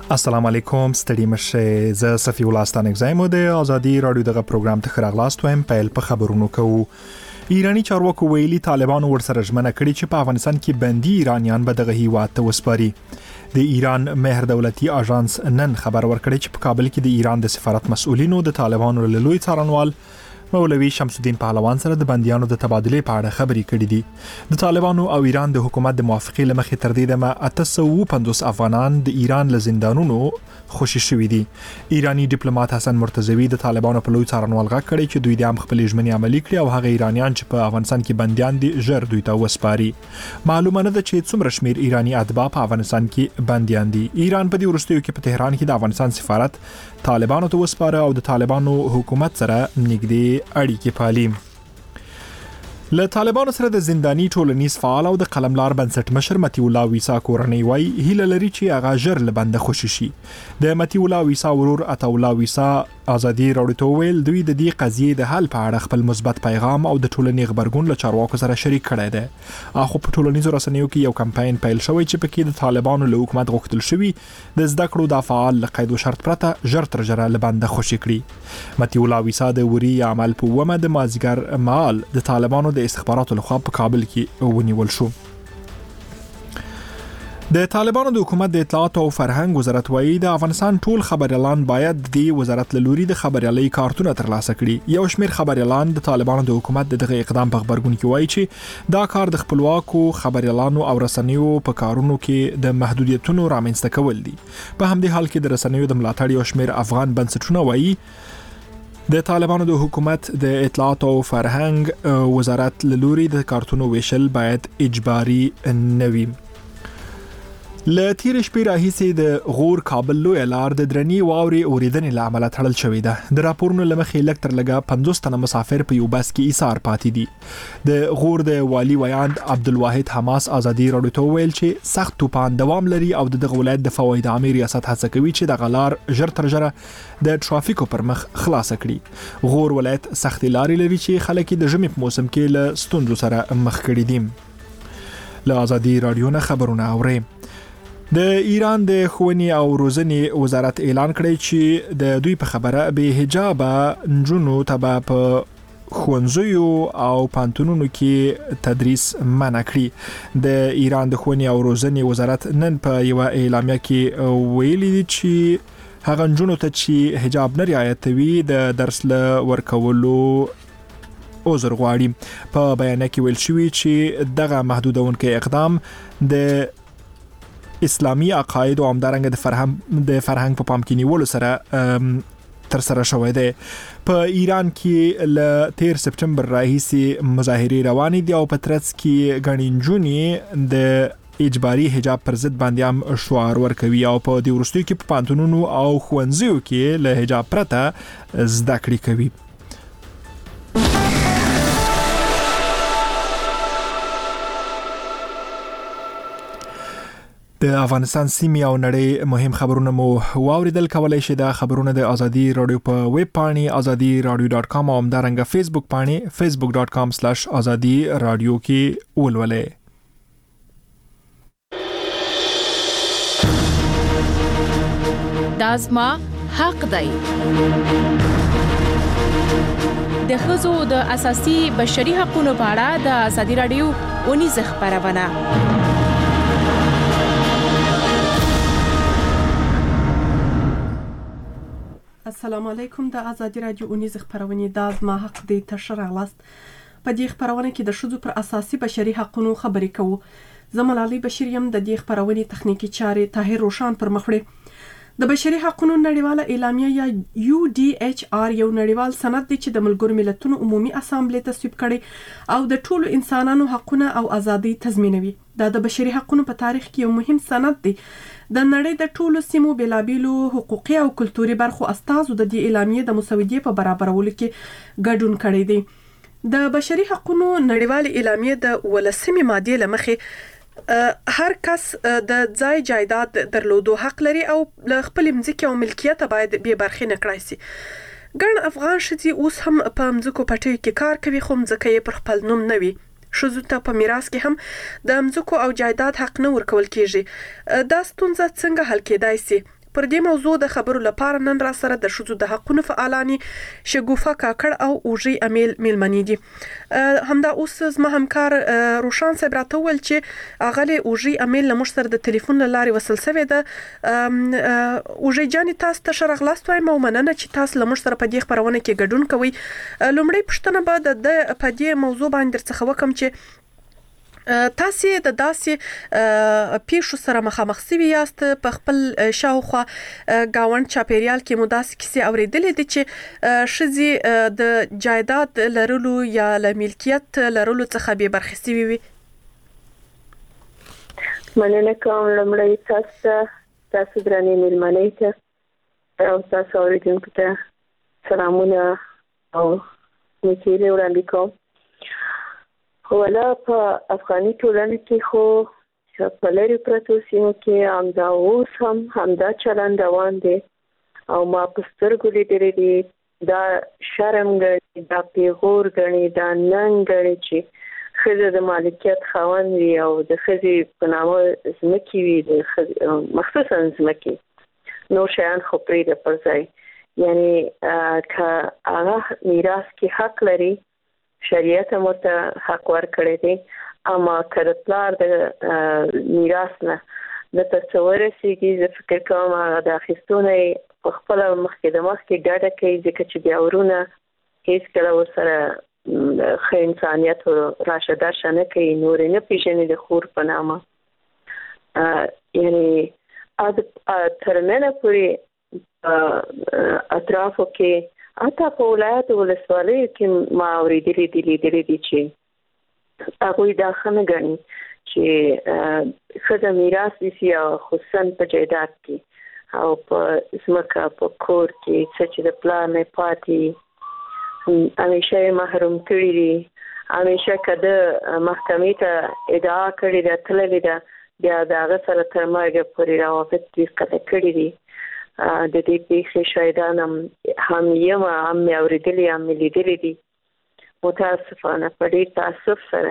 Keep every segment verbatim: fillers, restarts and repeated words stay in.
السلام علیکم ستړي مشه ز صفی الله ستانک زایم د ازادي رادیو دغه پروګرام ته خراغلاست وایم پیل په خبرونو کوو. ایرانی چارواکو ویلي طالبانو ورسره ژمنه کړې چې په افغانستان کې بندي ایرانیان به دغه هیواد ته وسپاري. د ایران مهر دولتي اژانس نن خبر ورکړی چې په کابل کې د ایران د سفارت مسؤلینو د طالبانو له لوی څارنوال مولوي شمس الدین پهلوان سره د بنديانو د تبادله په اړه خبرې کړې دي. د طالبانو او ایران د حکومت د موافقې لمخې تر دې دمه اته سوه او پنځوس افغانان د ایران له زندانونو خوشي شوي دي. ایرانی ډیپلوماټ حسن مرتضوی د طالبانو په لوی څارنوال غږ کړی چې دوی د هم خپل ژمنې عملي کړي او هغه ایرانیان چې په افغانستان کې بنديان دي ژر دوی ته وسپاري. معلومه نه ده چې څومره شمیر ایرانی اتباع په افغانستان کې بنديان دي. ایران په دې وروستیو کې په تهران کې د افغانستان سفارت طالبانو ته وسپاره او د طالبانو حکومت سره نږدې اړیکې پالي. له طالبانو سره د زندانی ټولنیز فعال او د قلملار بنسټ مشر متی الله ویسا کورنۍ وای هیله لري چې هغه ژر له بنده خوشي شي. د متی الله ویسا ورور عطا الله ویسا ازادي رادیو ته ویل دوی د دې قضیې د حل په اړه خپل مثبت پیغام او د ټولنې خبرګون له چارواکو سره شریک کړی دی. اخو په ټولنیزو رسنیو کې یو کمپاین پیل شوی چې پکې د طالبانو له حکومت غوښتل شوی د زده کړو د فعال له قید او شرط پرته ژر تر ژره له بنده خوشي کړي. متی الله ویسا د وری عمل په ومه د مازیګر مال د طالبانو د استخباراتو لخوا په کابل کې ونیول شو. د طالبانو د حکومت د اطلاعات او فرهنګ وزارت وایي د افغانستان ټول خبريالان باید د وزارت له لوري د خبريالۍ کارتونه ترلاسه کړي. یو شمېر خبريالان د طالبانو د حکومت دغه اقدام په خبرګون کې وایي چې دا کار د خپلواکو خبريالانو او رسنیو په کارونو کې د محدودیتونو رامنځته کول دي. په همدې حال کې د رسنیو د ملاتړ یو شمېر افغان بنسټونه وایي د طالبانو د حکومت د اطلاعات او فرهنګ وزارت له لوري د کارتونو ویشل باید اجباري نه وي. له تیر شپې راهیسې د غور کابل لوی لار د درنی واوري اوریدنې له امله تړل شوې ده. د راپورونو لمخې لږ تر لږه پنځوس تنه مسافر په یو بس کې ایثار پاتې دي. د غور د والی ویاند عبدالواحد حماس ازادي رادیو ته ویل چې سخت طوفان دوام لري او د دغه ولایت د فواید عامه ریاست هڅه کوي چې د غلار ژر تر ژره د ټرافیکو پر مخ خلاص کړي. غور ولایت سخت لارې لري چې خلک د ژمي په موسم کې له ستونزو سره مخ کړي دي. له ازادي رادیو نه خبرونه اوري. د ایران د ښوونې او روزنې وزارت اعلان کړی چې د دوی په خبره به حجاب نجونو ته په ښوونځیو او پانتونونو کې تدریس منع کړي. د ایران د ښوونې او روزنې وزارت نن په یو اعلامیه کې ویلي دي چې هغه نجونو ته چې حجاب نه رعایتوي د درس له ورکولو عذر غواړي. په بیان کې ویل شوی چې دغه محدودونکي اقدام د اسلامي عقاید او همدارنګه د فرهنګ د فرهنګ په پام کې نیولو سره تر سره شوی دی. په ایران کې ل تیر سپټمبر راهیسې مظاهرې روانې دي او په ترڅ کې غنی نجونې د اجباري حجاب پر ضد باندې هم شعار ورکوي او په دې وروستیو کې په پانتونونو او ښوونځیو کې له حجاب پرته زده کړې کوي. د افغانستان سیمې او نړۍ مهم خبرونه مو واوریدل. کولای شئ د خبرونه د ازادي رادیو په ویب پاڼې ازادي رادیو ډاټ کام او همدارنګه فیسبوک پاڼې فیسبوک ډاټ کام سلیش ازادي رادیو کې ولولئ. دازما حق دی. د ښځو د اساسي بشري حقوقو په اړه د ازادي رادیو ونیزه خبرونه. السلام علیکم. د ازادي رادیو اونیز خبرونه د ازما حق دی تشر غلاست. په دې خبرونه کې د شذو پر اساسي بشري حقوقو خبرې کوو. زموږ علي بشیر یم. د دې خبرونه تخنیکی چارې طاهر روشان پر مخ وړي. د بشري حقوقو نړیواله اعلامیه یا یو ډي ایچ آر یو نړیوال سند دی چې د ملګرو ملتونو عمومي اسامبلې تصویب کړي او د ټولو انسانانو حقوقونه او ازادي تضمینوي. دا د بشري حقوقو په تاریخ کې یو مهم سند دی. د نړۍ د ټولو سیمو بېلابېلو حقوقي او کلتوري برخو استازو د دې اعلامیې د مسودې په برابرولو کې ګډون کړی دی. د بشري حقوقو نړیوال اعلامیه د ولسمې مادې لمخې هر کس د ځای جایداد درلودو حق لري او له خپل مځکې او ملکیت باید بې برخې نه کړای شي. ګڼ افغان ښځې اوس هم په مځکو پټیو کې کار کوي خو مځکه یې پر خپل نوم نه وي. ښځو ته په میراث کې هم د مځکو او جایداد حق نه ورکول کیږي. دا ستونزه څنګه حل کېدای شي؟ پر دې موضوع د خبرو لپاره نن را سره د شذو د حقونو فعالانی شګوفه کاکړ او اوجي امیل میلمنې دي. همدا اوس زما همکار روشان صاحب راته وویل چې اغلی اوجي امیل له موږ سره د ټلیفون له لارې وصل شوی ده. اوجي جانې تاسو ته ښه راغلاست وایم او مننه چې تاسو له موږ سره په دې خپرونه کې ګډون کوئ. لومړی پوښتنه به د په دې موضوع باندې درڅخه وکم چې تاسو د داسې پیښو سره مخامخ شوي یاست په خپل شاوخوا گاوند چاپیریال کې مو داسې کیسې اورېدلې دي چې ښځې د جایداد لرلو یا له ملکیت لرلو څخه بې برخې شوي وي؟ مننه کوم لومړی تاسو ته، تاسو درنې مېلمنې ته او تاسو اورېدونکو ته سلامونه او نیکیلې وړاندې کوم. ولا په افغاني ټولنه کې خو په لرې پرتو سیمو کې همدا اوس هم همدا چلند روان دی او ما په سترګو لیدلی دي. دا شرم ګڼي، دا پیغور ګڼي، دا ننګ ګڼي چې ښځه د مالکیت خاوند وي او د ښځې په نامه ځمکې وي، د مخصوصا ځمکې، نور شیان خو پرېږده پر ځای. یعنې که هغه میراث کې حق لري، شریعت هم ورته حق ورکړی دی، اما که د پلار د میراث نه د ته ورسېږي، زه فکر کوم هغه د اخیستو نه یې په خپله مخکې د مخکې ډډه کوي، ځکه چې بیا ورونه هېڅکله ورسره ښه انسانیت راشه درشه نه کوي، نور یې نه پېژني د خور په نامه. یعنې تر ننه پورې اطرافو کې حتی په ولایت ولسوالیو کې ما اورېدلي دي لیدلي دي چې هغوی دا ښه نه ګڼي چې ښځه میراث نیسي او خصوصا په جایداد کې او په ځمکه په کور کې څه چې د پلار نه پاتې همیشه یې محروم کړي دي. همیشه که د محکمې ته ادعا کړې ده، تللې ده، بیا د هغه سره تر مرګه پورې روابط دوی قطع کړي دي. د دې پیښې شاهدان هم هم یم، هم مې اورېدلي، هم مې لیدلي دي. متاسفانه په ډېر تاسف سره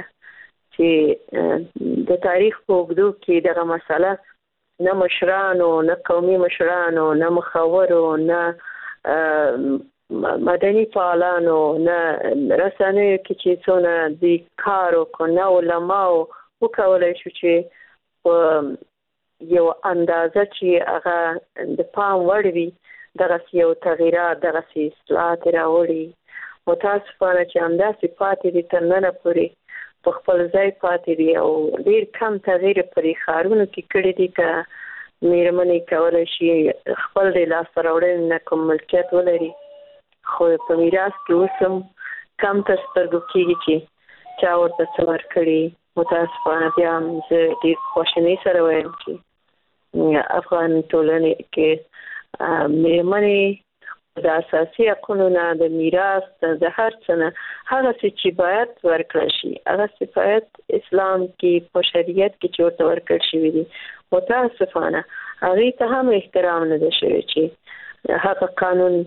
چې د تاریخ په اوږدو کې دغه مسله نه مشرانو، نه قومي مشرانو، نه مخورو، نه مدني فعالانو، نه رسنیو کې چې څونه دوی کار وکړو، نه علماو وکولی شو چې په یو اندازه چې هغه د پام وړ وي دغسې یو تغییرات، دغسې اصلاحات راوړي. متاسفانه چې همداسې پاتې دي، تر ننه پورې په خپل ځای پاتې دي او ډېر کم تغییر پرې ښارونو کې کړي دي. که مېرمنې کولی شي خپل د لاسته راوړنې نه کوم ملکیت ولري، خو په میراث کې اوس هم کم تر سترګو کېږي چې چا ورته څه ورکړي. متاسفانه بیا هم زه ډېر خواشینۍ سره وایم چې افغان ټولنې کې مېرمنې د اساسي حقونو نه، د میراث، د هر څه نه هغسې چې باید ورکړل شي، هغسې باید اسلام کې په شریعت کې چې ورته ورکړل شوي دي، متاسفانه هغې ته هم احترام نه ده شوی چې هغه قانون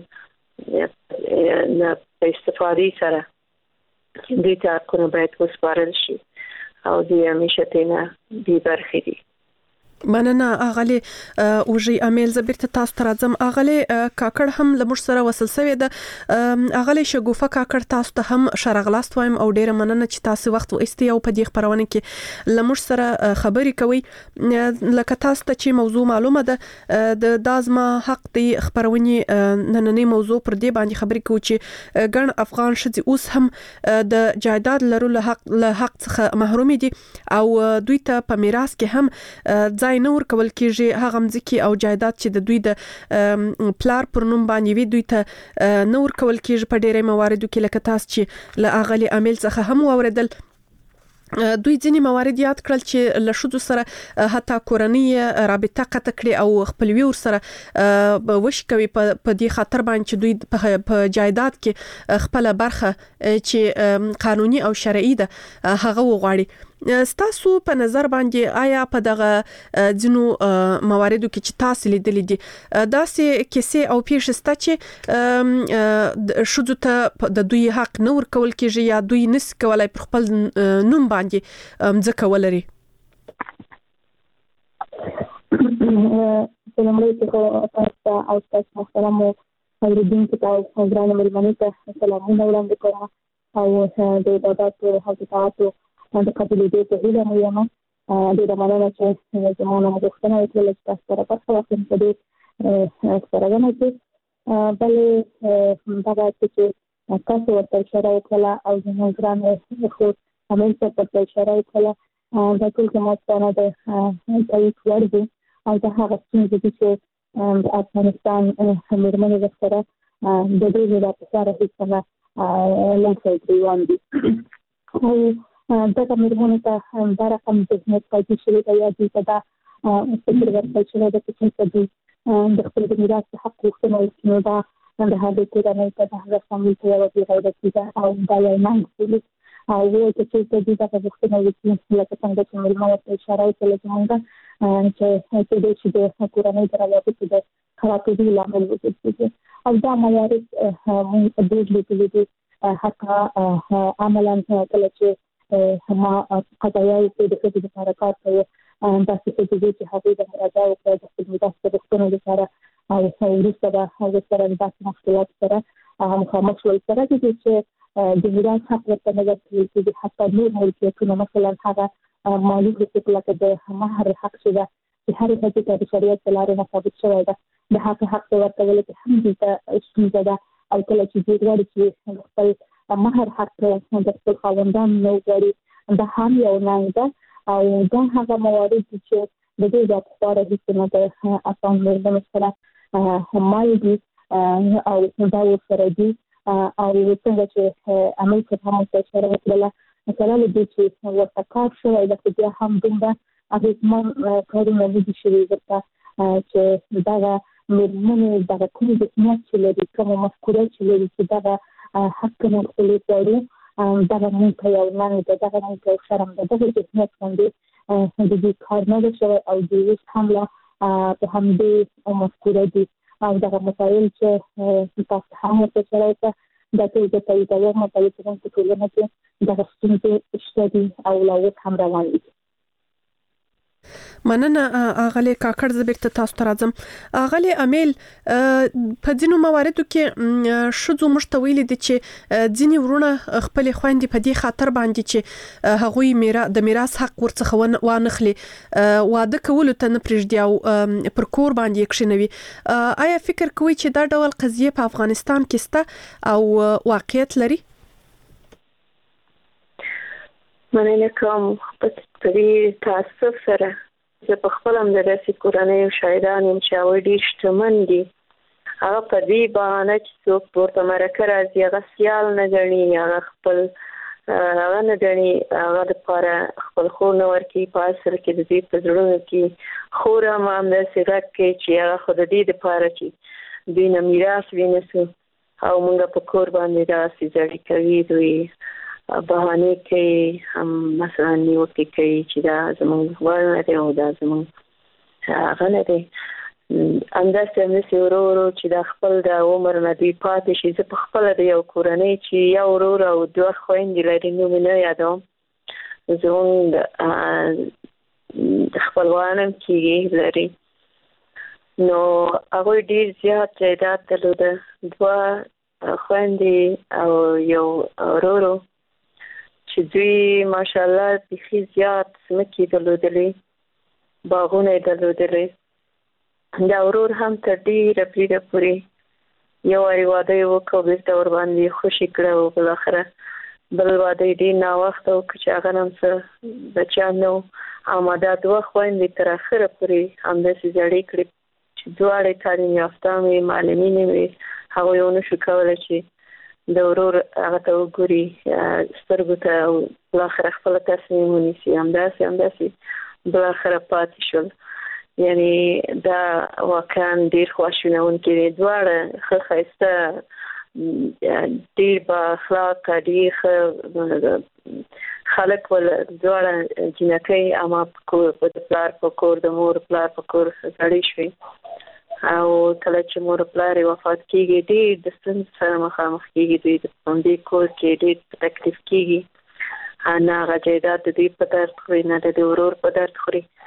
نه په استفادې سره دوی ته حقونه باید وسپارل شي او دوی همیشه ترېنه بې برخې دي. مننه اغلی اوجي امیل. زه بیرته تاسو ته راځم. اغلی کاکړ هم له موږ سره وصل شوی ده. اغلی شګوفه کاکړ تاسو ته هم ښه راغلاست وایم او ډیره مننه چې تاسو وخت وایستئ او په دې خپرونه کې له موږ سره خبرې کوئ. لکه تاسو ته چې موضوع معلومه ده، د دازما حق دی خپرونې نننۍ موضوع پر دې باندې خبرې کوو چې ګڼ افغان ښځې اوس هم د جایداد لرلو حق له حق څخه محروم دي او دوی ته په میراث کې هم ځای نه ورکول کېږي. هغه مځکې او جایداد چې د دوی د پلار پر نوم باندې وي دوی ته نه ورکول کېږي په ډېری مواردو کې، لکه تاسو چې له اغلي امیل څخه هم واورېدل. دوی ځینې موارد یاد کړل چې له ښځو سره حتی کورنۍ رابطه قطع کړي او خپلوي ورسره وشي کوي په دې خاطر باندې چې دوی په جایداد کې خپله برخه چې قانوني او شرعي ده هغه وغواړي. ستاسو په نظر باندې آیا په دغه ځینو مواردو کې چې تاسو لیدلې دي داسې کیسې او پیښې شته چې ښځو ته د دوی حق نه ورکول کېږي یا دوی نشي کولای پر خپل نوم باندې ځمکه ولري؟ لومړی چې تاسو او تاسو محترم اوریدونکو ته ګرانه مېرمنې ته سلامونه وړاندې کوم او د عبادت او حقیقت د قبولېدو په هیله مو یم. ډېره مننه چې زما نه غوښتنه وکړله چې تاسو سره برخه واخلم په دې خپرونه کې. بلې دغه چې تاسو ورته اشاره وکړله او زموږ ګران خور امین صاحب ورته اشاره وکړله، دا ټول زما ستانه د تایید وړ دي او دا هغه ستونزې دي چې د افغانستان مېرمنې ورسره د دې ژبه په سره هېڅ نه لاسه ګریوان دي. او دغه مېرمنو ته دا رقم ذهنیت پیدا شوی دی یا دوی ته دا فکر ورکړل شوی دی چې څنګه دوی د خپل د میراث حق غوښتنه وکړي، نو دا د هغې کورنۍ ته د هغه فامیل ته یوه بې غیرتي ده او دا یو ننګ بولي او وایي چې چېرته دوی دغه غوښتنه وکړي لکه څنګه چې مېلمه ورته اشاره وکړله زموږ چې کېدای شي د کورنۍ د روابطو د خرابېدو لامل وګرځي. او دا موارد موږ په ډېر لیدلي دي، حتی عملاً کله چې ما قضایاوو کې د ښځې لپاره کار کوي، داسې ښځې دي چې هغوی د مراجعه وکړه د خپل میراث د غوښتنو لپاره او وروسته به هغوی سره د داسې مشکلاتو سره مخامخ شول. سره د دې چې د میراث حق ورته نه ورکول کېږي، حتی نور ملکیتونه مثلا هغه مالي حقوق لکه د مهر حق چې ده چې هرې ښځې ته د شریعت په لارې نه ثابت شوی ده، د هغه حق ته ورکولو کې هم دلته ستونزه ده. او کله چې دوی غواړي چې خپل مهر حق د خپل خاوندان نه وغواړي، دا هم یو ننګ ده. او دا هغه موارد دي چې د دې د پخوا راهیسې نه د افغان مېرمنو سره مایل دي او دا ورسره دي. او څنګه چې امیر صاحب هم ورته اشاره وکړله، مثلا له دې چې ورته کار شوی ده خو بیا هم دومره اغېزمن کارونه نه دي شوي ورته چې دغه مېرمنې دغه کوم ذهنیت چې لري، کومه مفکوره چې لري چې دغه حق نه خپلې غواړي، دغه موږ ته یو ننګ ده، دغه موږ ته یو شرم ده. دغه ذهنیت باندې د دې کار نه ده شوی او دوی اوس هم لا په همدې مفکوره دي. او دغه مسایل چې تاسو هم ورته اشاره وکړه دا ټول زه تاییدوم، تایید کوم په ټولنه کې دغه ستونزې شته دي او لا اوس هم روان دي. مننه اغلی کاکړ. زه بیرته تاسو ته راځم. اغلی امیل، په ځینو مواردو کې ښځو موږ ته ویلي دي چې ځینې ورونه خپلې خویندې په دې خاطر باندې چې هغوی د میراث حق ورڅخه وانخلي واده کولو ته نه پرېږدي او پر کور باندې یې کښېنوي. آیا فکر کوئ چې دا ډول قضیې په افغانستان کې شته او واقعیت لري؟ مننه کوم. په دې تاسف سره زه په خپل هم د داسې کورنیو شاهدان یم چې هغوی ډېر شتمن دي. هغه په دې بهانه چې څوک ورته مرکه راځي هغه سیال نه ګڼي، هغه خپل هغه نه ګڼي، هغه دپاره خپل خور نه ورکوي. په اصل کې د دې په زړونو کې خور هم همداسې غږ کوي چې هغه خو د دې دپاره چې دوی نه میراث وینسو او موږ په کور باندې داسې زړې کوي، دوی بهانې کوي، هم مثلا نیوکې کوي چې دا زموږ وړ نه دی او دا زموږ هغه نه دی. همداسې همداسې ورو ورو چې دا خپل د عمر نه دوی پاتې شي. زه په خپله د یو کورنۍ چې یو ورور او دوه خویندې لري نوم یې نه یادوم، زموږ خپلوان هم کېږي لري، نو هغوی ډېر زیات جایداد درلوده، دوه خویندې او یو ورور چې دوی ماشاءالله بیخي زیات ځمکې درلودلې، باغونه یې درلودلې. دا ورور هم تر ډېره بریده پورې یو وارې واده یې وکړ، بېرته ورباندې خوشي کړه او بالاخره بل واده یې ډېر ناوخته وکړ چې هغه هم څه بچیان نه وو. او دا دوه خویندې تر اخره پورې همداسې زړې کړې چې دواړې تعلیم یافته وې، معلمینې وې. هغوی ونه شو کولی چې د ورور هغه ته وګوري سترګو ته او بالاخره خپله تصمیم ونیسي. همداسې همداسې بالاخره پاتې شول. یعنې دا واقعا ډېر خواشینونکي دي. دواړه ښه ښایسته، ډېر با اخلاقه، ډېر ښه خلک ول، دواړه جینکۍ، اما د پلار په کور د مور پلار په کور زړې شوې. او کله چې مور پلار وفات کیږي ډېر د ستونزو سره مخامخ کیږي، دوی د همدې کور کې ډېر تکلیف کیږي. نه هغه جایداد د دوی په درد خوري، نه د ورور په درد خوري.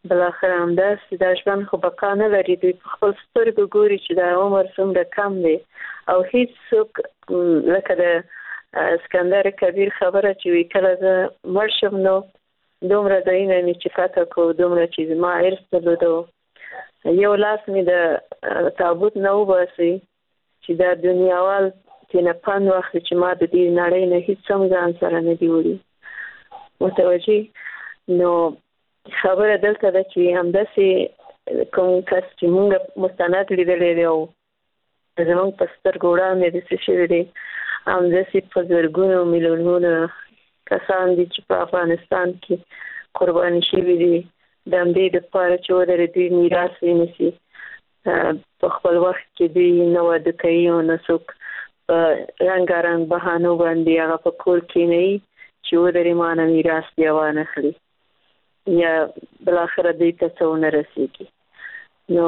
بل اخر هم داسې د ژوند خو بقا نه لري. دوی په خپل سترګو ګوري چې د عمر څومره کم دی او هیڅ څوک لکه د اسکندر کبیر خبره چې وی کله زه مړ شم نو دومره ځایونه مې چې فتح کو دومره چې ما ارث درلودو یو لاس مې د تابوت نه وباسي چې دا دنیاوال تینا پاند وخت چې ما د دې نړۍ نه هیڅ څه ځان سره نه دی وړي متوجه. نو خبره دلته ده چې همداسې کوم کس چې موږ مستند لیدلی دی او زموږ په سترګو وړاندې داسې شوي دی همداسې په زرګونو میلیونونو کسان دي چې په افغانستان کې قرباني شوي دي د همدې دپاره چې ودرې دوی میراث ونیسي. په خپل وخت کې دوی نه واده کوي او نه څوک په رنګارنګ بهانو باندې هغه په کور کښېنوي چې ودرې ما نه میراث بیا وانخلي یا بالاخره دوی ته څه ونه رسېږي. نو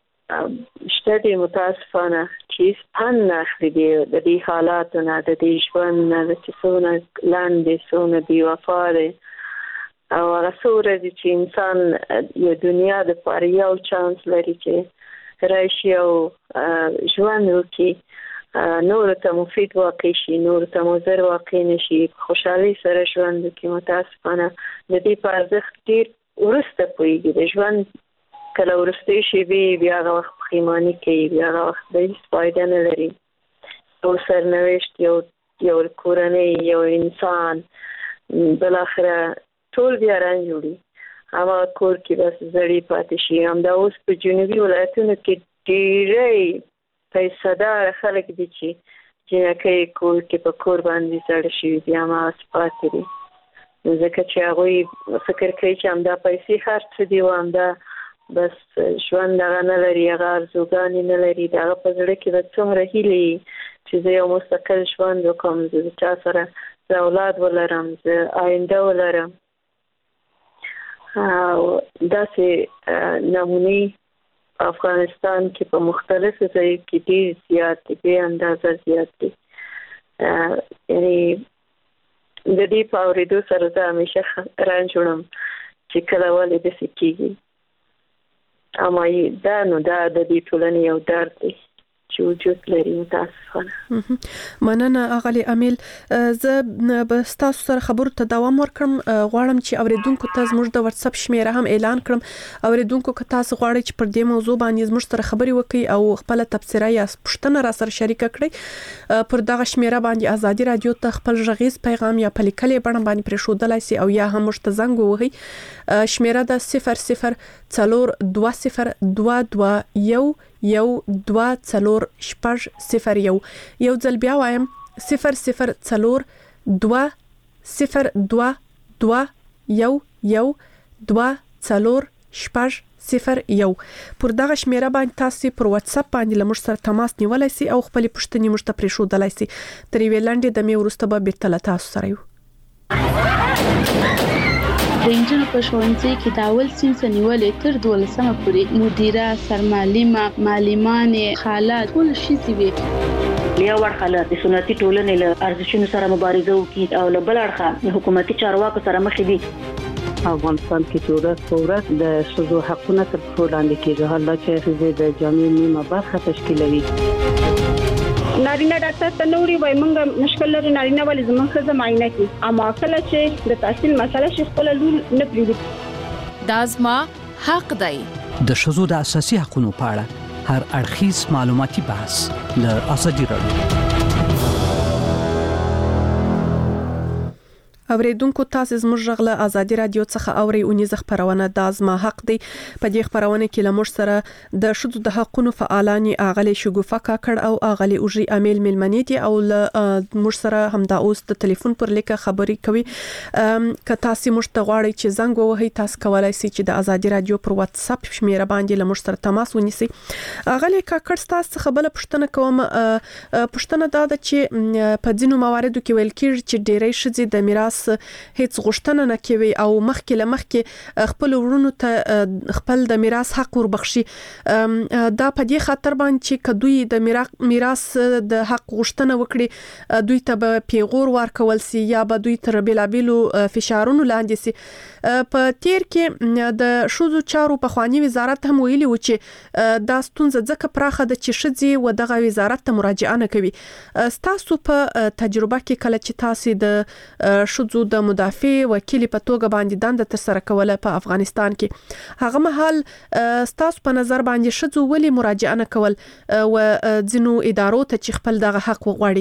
شته دي متاسفانه چې هېڅ پند نه اخلي د دې حالاتو نه د دې ژوند نه چې څومره لنډ دی څومره بې وفا دی او هغه څو ورځې چې انسان یو دنیا دپاره یو چانس لري چې راشي او ژوند وکړي نورو ته مفید واقع شي نورو ته مضر واقع نشي خوشحالۍ سره ژوند وکړي. متاسفانه د دې په ارزښت ډېر وروسته پوهېږي. د ژوند کله وروستۍ شېبې بیا هغه وخت پښیماني کوي بیا هغه وخت د هېڅ فایده نه لري. یو سرنوشت یو یو کورنۍ یو انسان بالاخره ټول بیا رنځ وړي هماغه کور کې بس زړې پاتې شي. همدا اوس په جنوبي ولایتونو کې ډېری پیسه دار خلک دي چې جنکۍ کور کې په کور باندې زړه شوي دي هماغسې پاتې دي ځکه چې هغوی فکر کوي چې همدا پیسې خرڅ دي او همدا بس ژوند هغه نه لري هغه ارزوګانې نه لري د هغه په زړه کې به څومره هیلې چې زه یو مستقل ژوند وکړم زه د چا سره زه اولاد ولرم زه آینده ولرم. داسې نمونې افغانستان کې په مختلفو ځایو کې ډېر زیات دي بې اندازه زیات دي. یعنی د دې په اورېدو سره زه همیشه رنځ وړم چې کله ولې داسې کېږي. اما دا نو دا د دې ټولنې یو درد دی چې وجود لري متاسفانه. مننه اغلی امیل. زه به ستاسو سره خبرو ته دوام ورکړم. غواړم چې اوریدونکو ته زموږ د واتس اپ شمیره هم اعلان کړم. اوریدونکو که تاسو غواړئ چې پر دې موضوع باندې زموږ سره خبرې وکړئ او خپل تبصره یا پوښتنه را سره شریک کړئ پر دغه شمیره باندې ازادي رادیو ته خپل غږیز پیغام یا په لیکلې بڼه باندې پرې ښودلای شئ او یا هم موږ ته زنګ ووهئ. شمیره ده صفر صفر څلور دوه صفر دوه دوه یو یو دوه څلور شپږ صفر یو. یو ځل بیا وایم صفر صفر څلور دوه صفر دوه دوه یو یو دوه څلور شپږ صفر یو. پر دغه شمیره باندې تاسو پر واتس اپ باندې لمر سره تماس نیولای شئ او خپل پوښتنې موږ ته پرې ښودلای شئ. تر یوې لنډې دمې وروسته به بیرته له تاسو سره یو. د انجن په ښوونځي کې د اول صنف نیولې تر دولسمه پورې مدیره سرمعلمه معلمانې خاله ټول شي وي. یو ورخه د سنتي ټولنې له ارزښتونو سره مبارزه وکړي او له بل اړخه حکومتي چارواکو سره مخ دي. افغانستان کې چې ورځ په ورځ د ښځو حقونه تر پښو لاندې کېږي. حالا چې ښځې د جامعې نیمه برخه تشکیلوي. نارینه ډاکټر ته نوري وای مونږ مشکل لري نارینه ولې زموږ ښځه معاینه کوي اما کله چې د تحصیل مسله شي خپل لور نه پریږدي. دا زما حق دی. د ښځو د اساسي حقوقو په اړه هر اړخیز معلوماتي بحث له ازادي رادیو. اوریدونکو تاسو زموږ غږ له ازادي رادیو څخه اوري اونیزه خبرونه د ازما حق دی. په دې خبرونه کې لمر سره د شذو د حقونو فعالان اغلی شګوفه کاکړ او اغلی اوجي امیل ملمنی دي او موږ سره همدا اوس د ټلیفون پر لیکه خبري کوي. که تاسو موږ ته غواړئ چې زنګ ووهئ تاسو کولای شئ چې د ازادي رادیو پر واتس اپ شمیره باندې لمر سره تماس ونیسئ. اغلی کاکړ تاسو خبره پوښتنه کوم. پوښتنه دا ده چې په ځینو مواردو کې ویل کېږي چې ډېری شذې د میراث میراث هیڅ غوښتنه نه کوي او مخکې له مخکې خپل ورونو ته خپل د میراث حق وربخشي. دا په دې خاطر باندې چې کدوې د میراث د حق غوښتنه وکړي دوی ته به پیغور ورکول سي یا به دوی تر بلابلو فشارونو لاندې سي. په تیر کې د شوزو چارو په خواني وزارت هم ویلي و چې دا ستونزه ځکه پراخه ده چې شذې و دغه وزارت ته مراجعه نه کوي. ستاسو په تجربه کې کله چې تاسو د شوزو د مدافع وکیل په توګه باندې دنده تر سره کوله په افغانستان کې هغه مهال ستاسو په نظر باندې شذو ولې مراجعه نه کول و ځینو ادارو ته چې خپل دغه حق وغواړي؟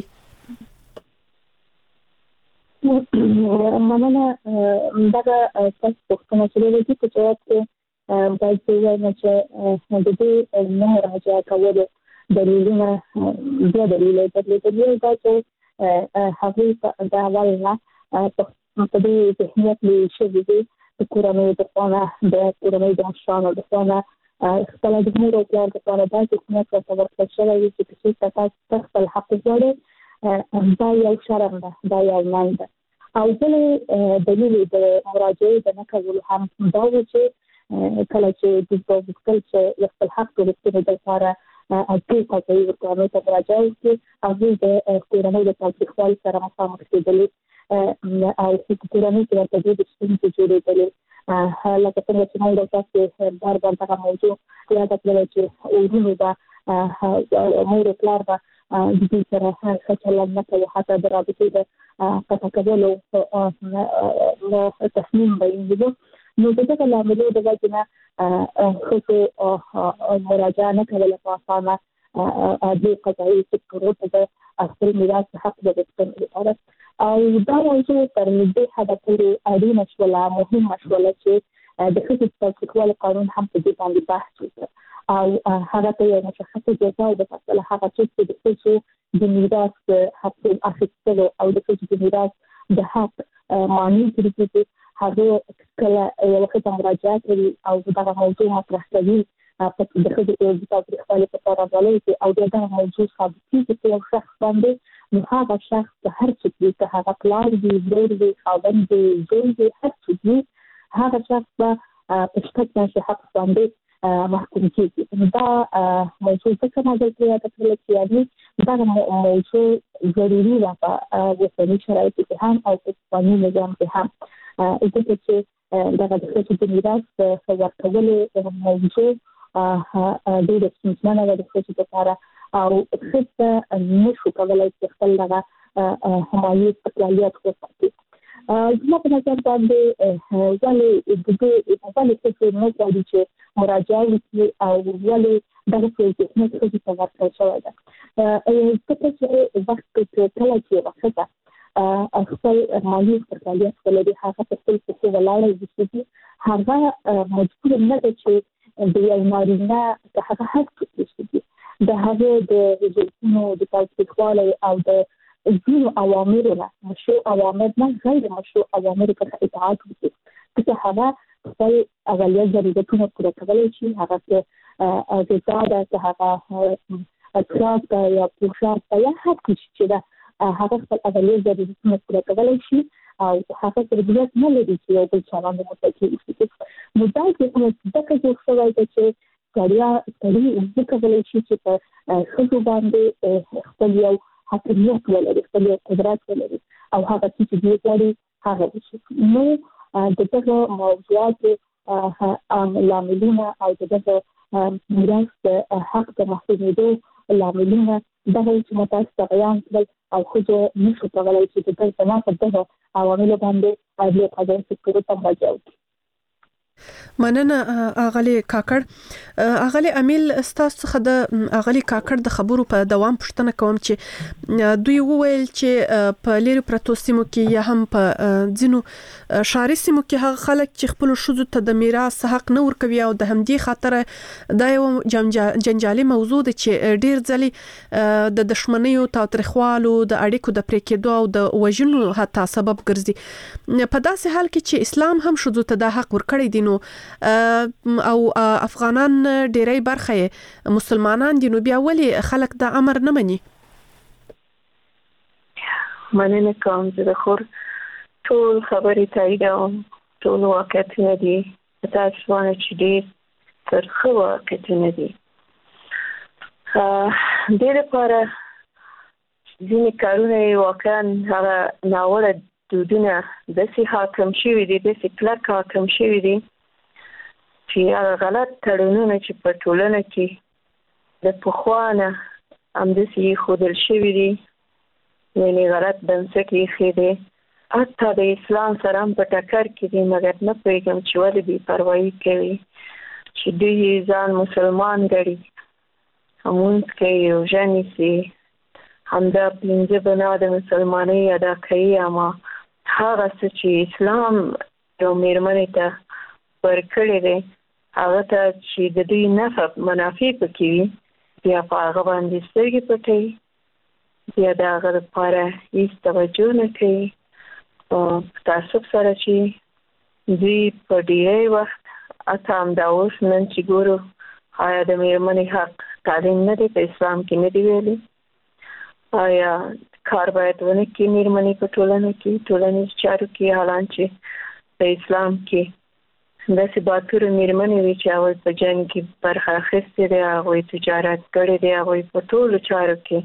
مننه. دغه تاسو پوښتنه چې لري چې چې باید چې چې د دې نه مراجعه کول دلیلونه بیا دلیل دی چې دا چې هغه د اول نه په دې ذهنیت لري چې د کورنۍ د قانون د کورنۍ د شان د قانون خپل د مور او پلار د قانون د ذهنیت څخه ورته شوی چې تاسو خپل حق غواړئ دا یو شرم ده دا یو نه ده. او بل دلیل د مراجعه د نکولو هم دا و چې کله چې د وکیل چې خپل حق ورته د لپاره اړتیا کوي ورته ته مراجعه وکړي او د کورنۍ د تاوتریخوالي سره مخامخ کېدل او چې کورنۍ کې ورته د ستونزې جوړېدل لکه څنګه چې موږ تاسو بار بار دا موضوع یاد کړل چې اورونه دا مور او پلار دا د دې سره څه چلند نه کوي حتی د رابطې د قطع کولو نو تصمیم باندې نو دغه لامل د وجه نه خو مراجعه نه کوله په اسانه د قضایي سکتور ته خپل میراث حق د وکړي او دا موضوع تر دې حد پورې اړینه شوه مهمه شوه چې د خصوصي تاوتریخوالي قانون هم په دې باندې بحث وکړي او هغه ته یو مشخصه جزا د فصل هغه چې د خصوصي د میراث حق اخیستلو او د خصوصي د میراث د حق معنی کړي هغه کله یو وخت مراجعه کوي او دا موضوع مطرح کوي په د خصوصي تاوتریخوالي په اړه غواړي او دا موضوع ثابتي چې یو شخص باندې نو هغه شخص هر څه چې هغه پلان دی ورور دی خاوند دی زوی دی هر څه دی هغه شخص په شپږ میاشتې حق باندې محکوم کیږي. دا موضوع څنګه نظر کې راځي چې یعنی دا موضوع ضروري ده په وسیله شرایطو کې هم او په قانوني نظام کې هم اته چې دا د خصوصي میراث ورکولو موضوع د دې څنګه د خصوصي لپاره او خصوصي نشو کولای چې خپل دغه همایي استقلالیت وساتي. زما په نظر باندې ولې د دې په اړه څه نه کوي چې مراجعه وکړي او ولې دغه څه نه کوي چې ورته شوی ده. څه چې وخت کې کله چې وخت خپل مالي استقلالیت ولري هغه په خپل څه ولاړ دي هغه مجبور نه دی چې د یو نارینه هغه حق وکړي د هغه د وجودونو د تاوتریخوالي او د ځینو اوامرو نه مشروع اوامر نه غیر مشروع اوامر ته اطاعت وکړي چې هغه خپل اولیا ضرورتونه پوره کولای شي هغه چې غذا ده هغه اطراف یا پوشاک یا هر څه چې ده هغه خپل اولیا ضرورتونه پوره کولای شي او هغه ضرورت نه لري چې یو بل چلند متکی وي. نو دا چې دغه څه شوی دی چې کاریا کړي د کولای شي چې په خپل باندې خپل یو حاکمیت ولري خپل قدرت ولري او هغه چې دوی غواړي هغه وشي. نو دغه موضوعات لاملونه او دغه میراث حق د محدودیدو لاملونه دغه چې متاسفه بیان کړل او خو نشو کولای چې د دغه په دغه عواملو باندې د قضایي سکتور ته راځي. مننه اغلی کاکړ. اغلی امیل ستاسو څخه د اغلی کاکړ د خبرو په دوام پوښتنه کوم چې دوی وویل چې په لری پروتو سیمو کې یا هم په ځینو شاري سیمو کې هغه خلک چې خپل شوزو ته د میراث حق نه ورکوي او د همدې خاطر دا یو جنجالي موضوع ده چې ډیر ځلې د دښمنیو تاوتریخوالو د اړیکو د پریکېدو او د وژنو حتی سبب ګرځي. په داسې حال کې چې اسلام هم شوزو ته د حق ورکړی دي نو او افغانان ډیری برخه مسلمانان دي نو بیا ولې خلک د امر نه مني؟ مننه کوم زه خور ټول خبرې تاییدوم، ټول واقعیتونه دي، متاسفانه چې ډېر ترخه واقعیتونه دي. دې لپاره ځینې کارونه یې واقعا هغه ناوړه دودونه داسې حاکم شوي دي، داسې کلک حاکم شوي دي چې هغه غلط تړونونه چې په ټولنه کې د پخوا نه همداسې ایښودل شوي دي، یعنې غلط بنسټ ایښی دی، حتی د اسلام سره هم په ټکر کې دي. مګر نه پوهېږم چې ولې بې پروایي کوي چې دوی ځان مسلمان ګڼي، لمونځ کوي، روژه نیسي، همدا پنځه بنا د مسلمانۍ ادا کوي، اما هغه څه چې اسلام یو مېرمنې ته ورکړی دی هغه ته چې د دوی نفع منافع پکې وي، بیا په هغه باندې سترګې پټوي، بیا د هغه لپاره هېڅ توجه نه کوي. په تعصب سره چې دوی په ډېری وخت حتی همدا اوس نن چې ګورو آیا د مېرمنې حق تعلیم نه دی، په اسلام کې نه دی ویلي، آیا کار باید ونه کړي مېرمنې په ټولنه کې، ټولنیز چارو کې، حالان چې په اسلام کې داسې باتورې مېرمنې وي چې هغوی په جنګ کې برخه اخیستې دی، هغوی تجارت کړی دی، هغوی په ټولو چارو کې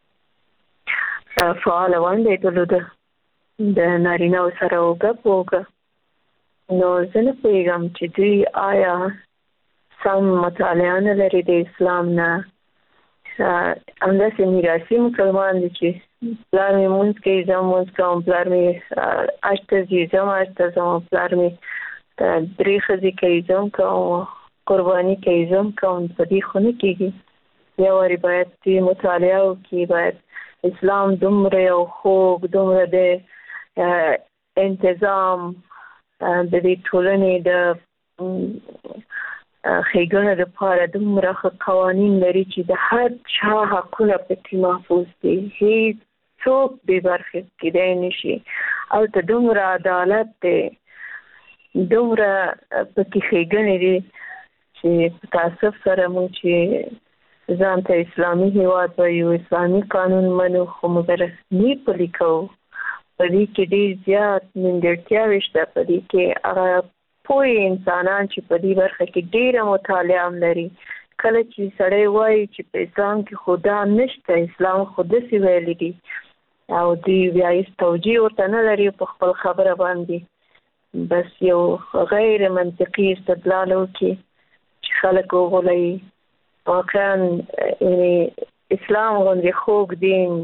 فعاله ونډه درلوده د نارینه‌و سره اوږه په اوږه. نو زه نه پوهېږم چې دوی آیا سم مطالعه نه لري د اسلام نه، همداسې میراثي مسلمان دي چې پلار مې مونځ کوي زه هم مونځ کوم، پلار مې حج ته ځي زه هم حج ته ځم، پلار مې درې ښځې کوي زه هم کوم، قرباني کوي زه هم کوم، په دې خو نه کېږي. یو وارې باید دوی مطالعه وکړي، باید اسلام دومره یو خوږ، دومره د انتظام د دې ټولنې د ښېګڼې لپاره دومره ښه قوانین لري چې د هر چا حقونه پکې محفوظ دي، هېڅوک بې برخې کېدی نه شي. هلته دومره عدالت دی، دومره پکې ښېګڼې دي چې په تعصب سره موږ چې ځان ته اسلامي هېواد وایو، اسلامي قانون منو، خو مګر نه پلي کوو. په دې کې ډېر زیات نیمګړتیاوې شته، په دې کې هغه پوه انسانان چې په دې برخه کې ډېره مطالعه هم لري، کله چې سړی وایي چې په اسلام کې خو دا نشته، اسلام خو داسې ویلي دي، او دوی بیا هېڅ توجیه ورته نه لري په خپل خبره باندې، بس یو غیر منطقي استدلال وکړي چې خلک وغولوي. واقعا اسلام غوندې خوږ دین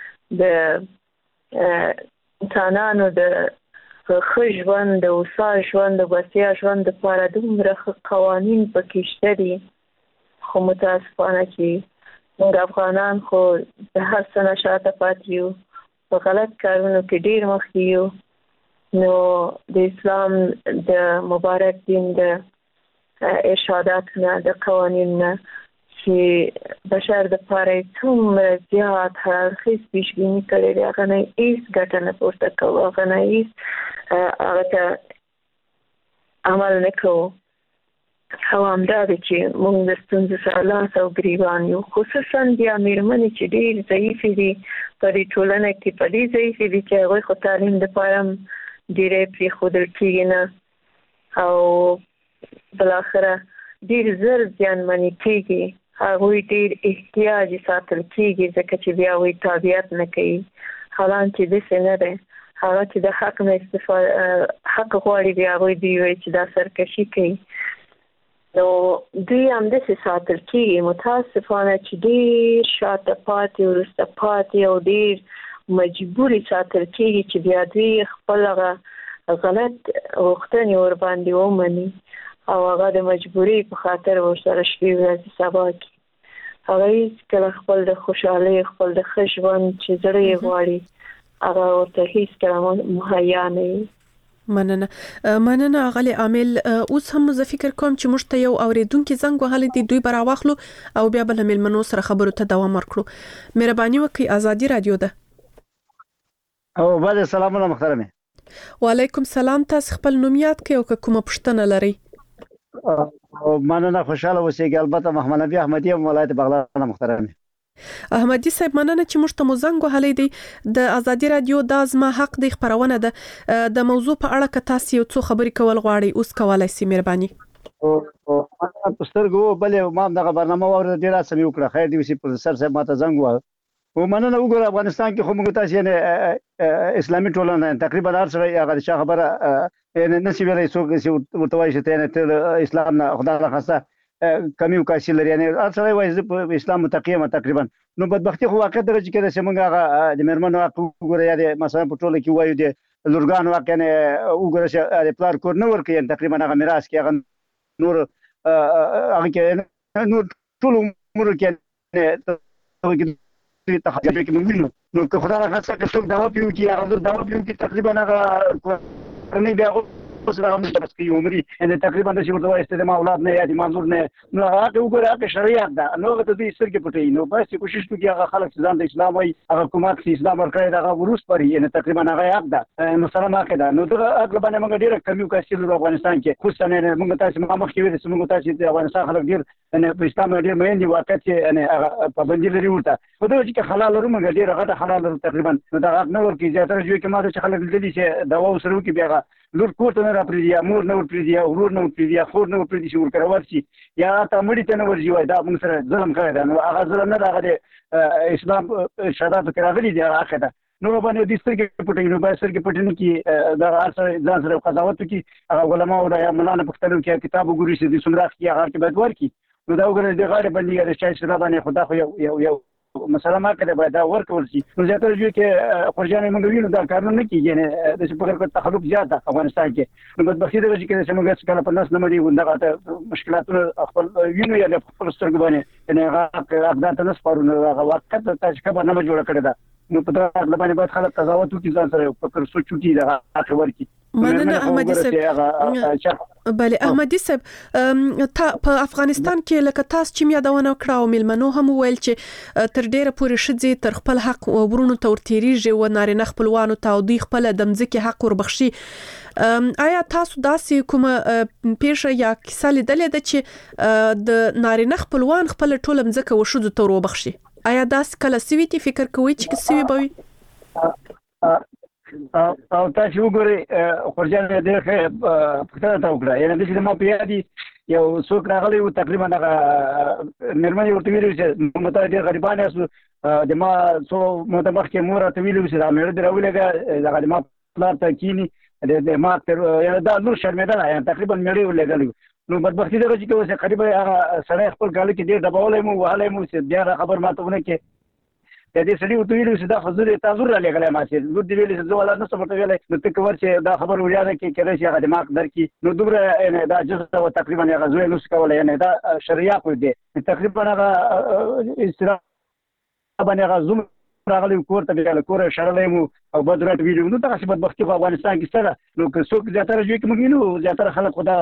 د انسانانو د ښه ژوند، د هوسا ژوند، د بسیا ژوند لپاره دومره ښه قوانین پکې شته دي، خو متاسفانه چې موږ افغانان خو د هر څه نه شاته پاتې یو، په غلط کارونو کې ډېر مخکې یو. نو د اسلام د مبارک دین د ارشاداتو نه، د قوانین نه چې بشر دپاره یې څومره زیات هر اړخیز پیشبیني کړی دی، هغه نه هېڅ ګټه نه پورته کوو، هغه نه هېڅ هغه ته عمل نه کوو. او همدا دی چې موږ د ستونزو سره لاس او ګریوان یو، خصوصا بیا مېرمنې چې ډېر ضعیفې دي په دې ټولنه کې، په دې ضعیفې دي چې هغوی خو تعلیم دپاره هم ډېری پرېښودل کېږي نه، او بالاخره ډېر زر زیانمنې کېږي، هغوی ډېر احتیاج ساتل کېږي ځکه چې بیا هغوی تابعیت نه کوي، حالان چې داسې نه دی. هغه چې د حق نه استفاده حق غواړي بیا هغوی دوی وایي چې دا سرکشي کوي. نو دوی همداسې ساتل کېږي، متاسفانه چې ډېر شاته پاتې، وروسته پاتې او ډېر مجبوري ساتل کېږي چې بیا دوی خپل هغه غلط غوښتنې ورباندې ومني او هغه د مجبورۍ په خاطر ورسره شپې ورځې سبا کړي. هغه هېڅکله خپل د خوشحالۍ، خپل د ښه ژوند چې زړه یې غواړي هغه ورته هېڅکله مهیا نه وي. مننه مننه اغلی عامل. اوس هم زه فکر کوم چې موږ ته یو اوریدونکو زنګ وهلی دی، دوی به راواخلو او بیا به له مېلمنو سره خبرو ته دوام ورکړو. مهرباني وکړئ، ازادي رادیو ده. او بعد سلامونه محترمه. وعلیکم سلام. تاسو خپل نوم یاد کړئ او کومه پوښتنه لرئ؟ مننه، خوشاله اوسئ. البته محمد نبی احمدی ولایت بغلان محترمه. احمدي صاحب مننه چې موږ ته مو زنګ وهلی دی د ازادي رادیو د ازما حق د خبرونه ده د موضوع په اړه که تاسو یو څو خبرې کول غواړئ اوس کولای شئ مهرباني. او او پسترګو بلې ما دغه برنامه ورته ډیره سمې وکړه. خیر دی چې پروفیسور صاحب ماته زنګ وه او مننه وګوره افغانستان کې خو موږ تاسو نه اسلامي ټولنه تقریبا هر څه هغه څه خبره نشي ویلای څوک چې ورته وایي چې ته اسلام نه خدای له خاصه کمی وکاسي لري یعنی هر څه وایي په اسلام متقیمه تقریبا. نو بدبختی خو واقع درجه کې چې موږ هغه د مرمنو حق وګوره یا د مثلا په ټوله کې وایو د لورګان واقع نه وګوره چې د پلار کور نه ورکړي تقریبا هغه میراث کې هغه نور هغه کې نور ټول عمر کې تخجل کې موږ نو که خدای راځي چې څوک دا وپیو کې هغه دا وپیو کې تقریبا هغه نه بیا اوس راغلی بس کې عمري ان تقریبا د شي ورته وایي د اولاد نه یا د منظور نه نو هغه وګوره هغه شریعت ده نو ته دې سترګې پټې نو بس کوشش وکړي هغه خلک ځان د اسلام وایي هغه حکومت چې اسلام ورکړي دا وروس پرې ان تقریبا هغه حق ده مسلمان حق ده. نو دا هغه باندې موږ ډیره کمی وکړو په افغانستان کې خصوصا موږ تاسو مخ کې ویل چې موږ تاسو د افغانستان خلک ډیر ان په اسلام ډیر مېن دي واقع چې ان هغه پابندي لري ورته په دغه چې حلال لرو موږ ډیر هغه حلال لرو تقریبا نو دا حق نه ورکړي زیاتره جوړ کې ماته چې خلک دي چې دوا وسرو کې بیا لور کوټ نه را پریدي مور نه ور پریدي ورور نه ور پریدي خور نه ور پریدي چې ور کړور شي یا تا مړی ته نه ورځي وای دا موږ سره ظلم کړی دا نو هغه ظلم نه راغلی اسلام شهادت کې راغلي دی هغه ده نو باندې د سترګې پټې نو به سترګې پټې نه کی دا اثر ځان سره قضاوت کی هغه علماء او یا مولانا پختلو کې کتاب وګوري چې د سمراخ کې هغه کې باید ورکی نو دا وګورئ د غاړه باندې د شای سره باندې خدا خو یو یو مثلا ما کړه باید دا ورکول شي نو زیاتره جو کې خرجانې موږ وینو دا کارونه نه کیږي نه د څه په کار تخلف زیات ده افغانستان کې نو بدبختي د وجې کې چې موږ څنګه په ناس نه مړي ونده مشکلاتونه خپل وینو یا خپل سترګې باندې نه هغه اقدام ته نسپارو نو هغه وخت ته چې کبه نه جوړ کړی دا نو په دا باندې باید خلک قضاوت وکړي ځان سره فکر سوچ وکړي دا اخر ورکی مننه احمدي صاحب. بله احمدي صاحب په افغانستان کې لکه تاسو چې یادونه کړه او ملمنو هم ویل چې تر ډیره پورې شځې تر خپل حق ورونو ته ورتيريږي و نارینه خپلوانو ته او دوی خپل د مځکې حق وربخشي. آیا تاسو داسې کومه پیښه یا کیسه لیدلې ده چې د نارینه خپلوان خپل ټول مځکه وشو ته وربخشي؟ آیا داسې کله سوي تی فکر کوئ چې سوي به وي؟ او تاسو وګورئ خرجان دې ښه پښتنه تا وکړه یعنی د دې ما په یادي یو څوک راغلی و تقریبا هغه نرمنی ورته ویل چې موږ ته ډېر غریبان یو د ما څو متمخ کې مور ته ویل چې دا مې دراولېګه هغه ما پلان ته کینی د ما تر یا دا نور شرمېدل یا تقریبا مې ولېګل نو بدبختی دغه چې اوسه قریبا هغه سړی خپل ګاله کې ډېر دباولې مو وهلې مو چې بیا خبر ماته ونه کې د دې سړي ورته ویل چې دا حضور تاسو را لګلې ما چې نو دې ویل چې زه ولا نه سم ورته ویلې نو ته کور چې دا خبر وریاده کې کړي چې هغه دماغ درکې نو دومره دا جزء او تقریبا هغه زوی نو څه کولای نه دا شریعه کوي دي تقریبا هغه استرا باندې هغه زوم راغلی کور ته بیا کور شړلې مو او بدرات ویډیو نو تاسو بدبختی په افغانستان کې سره نو که څوک زیاتره جوړ کې موږ نو زیاتره خلک خدا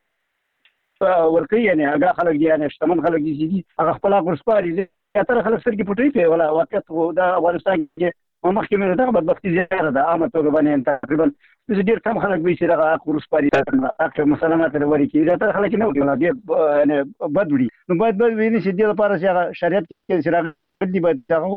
ورکی یعنی هغه خلک دي یعنی شتمن خلک دي چې هغه خپل ورسپاري زیاتره خلک سرګي پټوي په ولا وخت دا افغانستان کې مخکې مې دا بدبختی زیاته ده عامه توګه باندې تقریبا ډېر کم خلک به چې هغه ورسپاري اکثر مسلمانات لري کې زیاتره خلک نه وي ولا دي یعنی بد وړي نو باید باید ویني چې د لپاره چې شریعت کې شرایط دي باید دا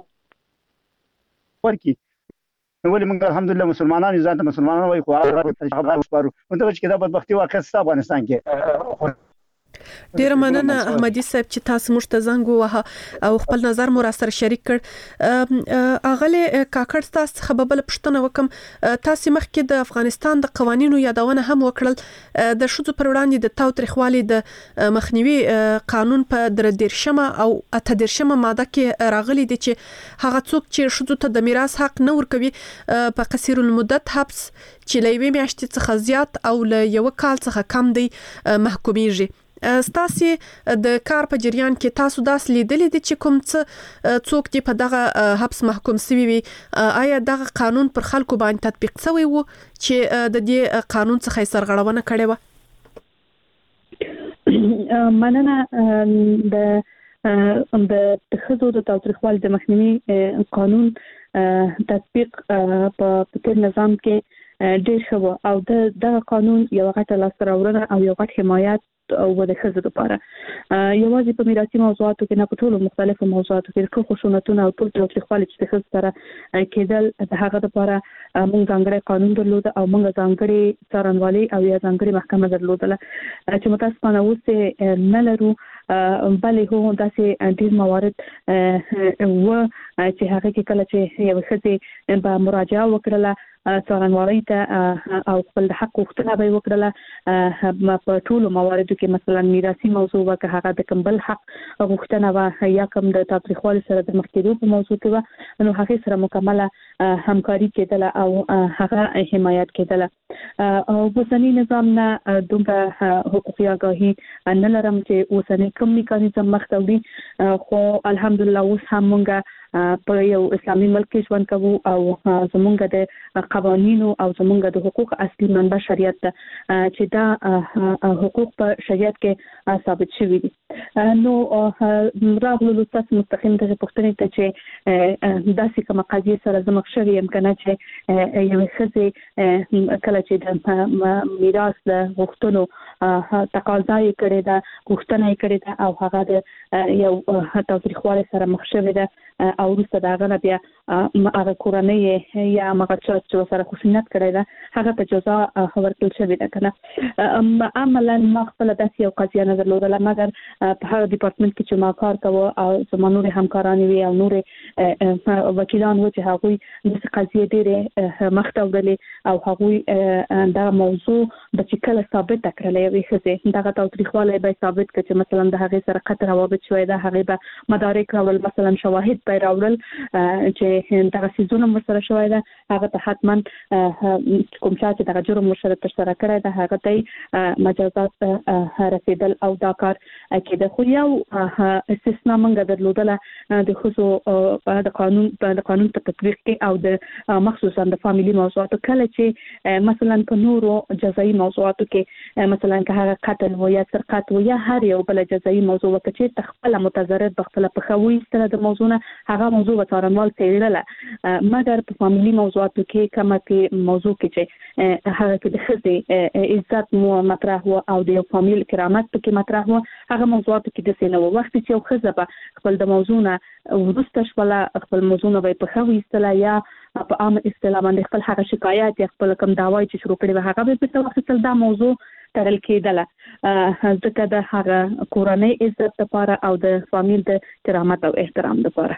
ورکی ولې موږ الحمدلله مسلمانان ځان ته مسلمانان وایي خو هغه ورسپارو نو ته چې دا بدبختی واقع ست افغانستان کې. ډیر مننه احمدي صاحب چې تاسو موږ ته زنګ ووهه او خپل نظر مو را سره شریک کړ. اغله کاکړ تاسو خبربل پښتنه وکم تاسو مخکې د افغانستان د قوانینو یادونه هم وکړل د شذو پر وړاندې د تاوتریخوالي د مخنیوي قانون په درېرشمه او اتهدېرشمه ماده کې راغلي دي چې هغه څوک چې شذو ته د میراث حق نه ورکوي په قصير المدت حبس چې لوي میاشتې څخه زیات او له یو کال څخه کم دی محکوميږي. ستاسو د کار په جریان کې تاسو داس لیدلې دي چې کوم څه څوک چې په دغه حبس محکوم شوی وي آیا دغه قانون پر خلکو باندې تطبیق شوی وو چې د دې قانون څخه سرغړونه کړې و؟ مننه د د خزو د تاوتریخوالي د مخنیوي قانون تطبیق په فکر نظام کې ډېر شو او د دغه قانون یو غټه لاسته راوړنه او یو غټ حمایت او د خزو لپاره یوازې په میراثي موضوعاتو کې نه په ټولو مختلفو موضوعاتو کې کوم خصوصیتونه او ټول تاوتریخوالي چې د خزو سره کېدل د هغه لپاره موږ ځانګړي قانون درلود او موږ ځانګړي څارنوالي او یا ځانګړي محکمه درلودله چې متاسفانه اوس نه لرو بلې هو داسې ډېر موارد و چې هغه کې کله چې یو ښځې به مراجعه وکړله څارنوالۍ ته او خپل د حق غوښتنه به یې وکړله په ټولو مواردو کې مثلا میراثي موضوع وه که هغه د کوم بل حق غوښتنه وه یا کوم د تاوتریخوالي سره د مخ کېدو په موضوع کې وه نو هغې سره مکمله همکاري کېدله او هغه حمایت کېدله او اوسني نظام نه دومره حقوقي آګاهي نه لرم چې اوسني کوم میکانیزم مخ ته وړي خو الحمدلله اوس هم مونږ په یو اسلامي ملک کې ژوند کوو او زمونږ د قوانینو او زمونږ د حقوق اصلي منبع شریعت ده چې دا حقوق په شریعت کې ثابت شوي دي نو راغلو تاسو مستقیم دغه پوښتنې ته چې داسې کومه قضیه سره زه مخ شوې یم که نه چې یوې ښځې کله چې د میراث د غوښتنو تقاضا یې کړې ده غوښتنه یې کړې ده او هغه د یو تاوتریخوالي سره مخ شوې ده او وروسته د هغه نه بیا هغه کورنۍ یا هغه چا چې سره خشونت کړی ده هغه ته جزا ورکړل شوې ده که نه عملا ما خپله داسې یو قضیه نه درلودله مګر په هغه ډیپارټمنټ کې چې ما کار کوه او زما نورې همکارانې وي او نورې وکیلان وو چې هغوی داسې قضیې ډېرې مخ ته وړلې او هغوی دغه موضوع به چې کله ثابته کړله یوې ښځې دغه تاوتریخوالی به یې ثابت کړه چې مثلا د هغې سره قطع روابط شوی ده هغې به مدارک راوړل مثلا شواهد به یې راوړل چې دغه څیزونه ورسره شوی ده هغه ته حتما کوم چا چې دغه جرم ورسره ترسره کړی ده هغه ته یې مجازات رسېدل او دا کار کېده خو یو استثنا موږ درلودله د ښځو د قانون د قانون په تطبیق کې او د مخصوصا د فامیلي موضوعاتو کله چې مثلا په نورو جزایي موضوعاتو کې مثلا که هغه قتل و یا سرقت و یا هر یو بل جزایي موضوع و که چې خپله متضرر په خپله پښه وایستله د موضوع نه هغه موضوع به څارنوال څېړله مګر په فامیلي موضوعاتو کې کومه کې موضوع کې چې هغه کې د ښځې عزت مو مطرح و او د یو فامیل کرامت پکې مطرح و هغه موضوعاتو کې داسې نه و وخت چې یو ښځه به خپل د موضوع نه وروسته شوله خپل موضوع نه به یې پښه وایستله یا په عامه اصطلاح باندې خپل هغه شکایات یا خپل کوم دعوا چې شروع کړې وه هغه به یې پرته واخیستل دا موضوع تړل کېدله ځکه د هغه کورنۍ عزت لپاره او د فامیل د کرامت او احترام لپاره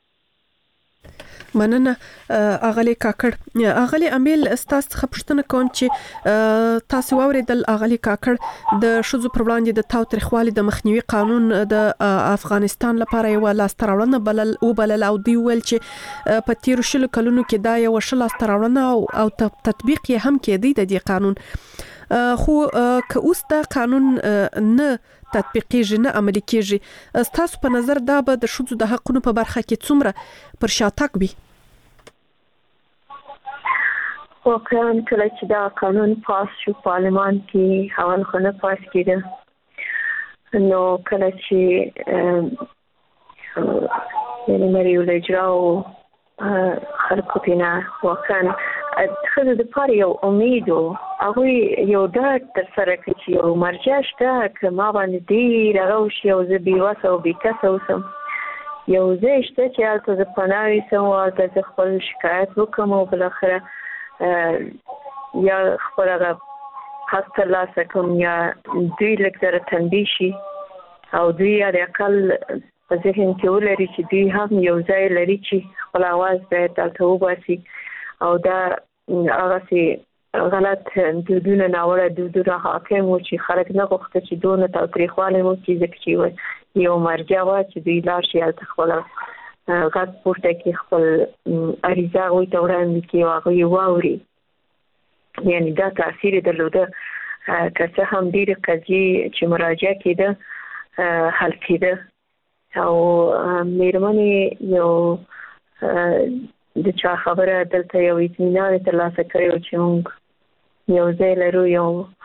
مننه اغلی کاکړ اغلی امیل استاس خپشتنه کوم چې تاسو اوریدل اغلی کاکړ د شذو پر وړاندې د تاوتریخوالي د مخنیوي قانون د افغانستان لپاره یو لاستراوړنه بلل او بلل او دی ول چې په تیر شل کلونو کې دا یو شل لاستراوړنه او تطبیق یې هم کېدی د دې قانون خو که اوس دا قانون نه تطبیقیږي نه عملي کیږي تاسو په نظر دا به د شذو د حقونو په برخه کې څومره پر شاتګ وي واقعا کله چې دا قانون پاس شو پارلمان کې اول خو نه پاس کېده نو کله چې یعنی مریو لجراو خلقو تینا واقعا خزه د پاره یو امید او هغه یو ډاټ تر سره کوي او مرجع شته که ما باندې دی راوشي او زه بیواسه او بیکاسه اوسم یو ځای شته چې هلته زه پناه ویسم او هلته زه خپل شکایت وکړم او بالاخره یا خپل هغه حق ترلاسه کړم یا دوی لږ زره تنبیه شي او دوی د اقل په ذهن کې ولري چې دوی هم یو ځای لري چې خپل اواز باید هلته وباسي او دا هغه سي غلط دودونه ناوړه دودونه حاکم و چې خلک نه غوښته چې دونه تاوتریخوالی مو چې ځکه چې یو مرجع وه چې دوی لاړ شي هلته خپله غږ پورته کړي خپل عریضه هغوی ته وړاندې کړي او هغوی یې واوري یعنې دا تاثیر یې درلوده که څه هم ډېرې قضیې چې مراجعه کېده حل کېده او مېرمنې یو د چا خبره دلته یو اطمینان ترلاسه کړی و چې موږ یو ځای لرو یو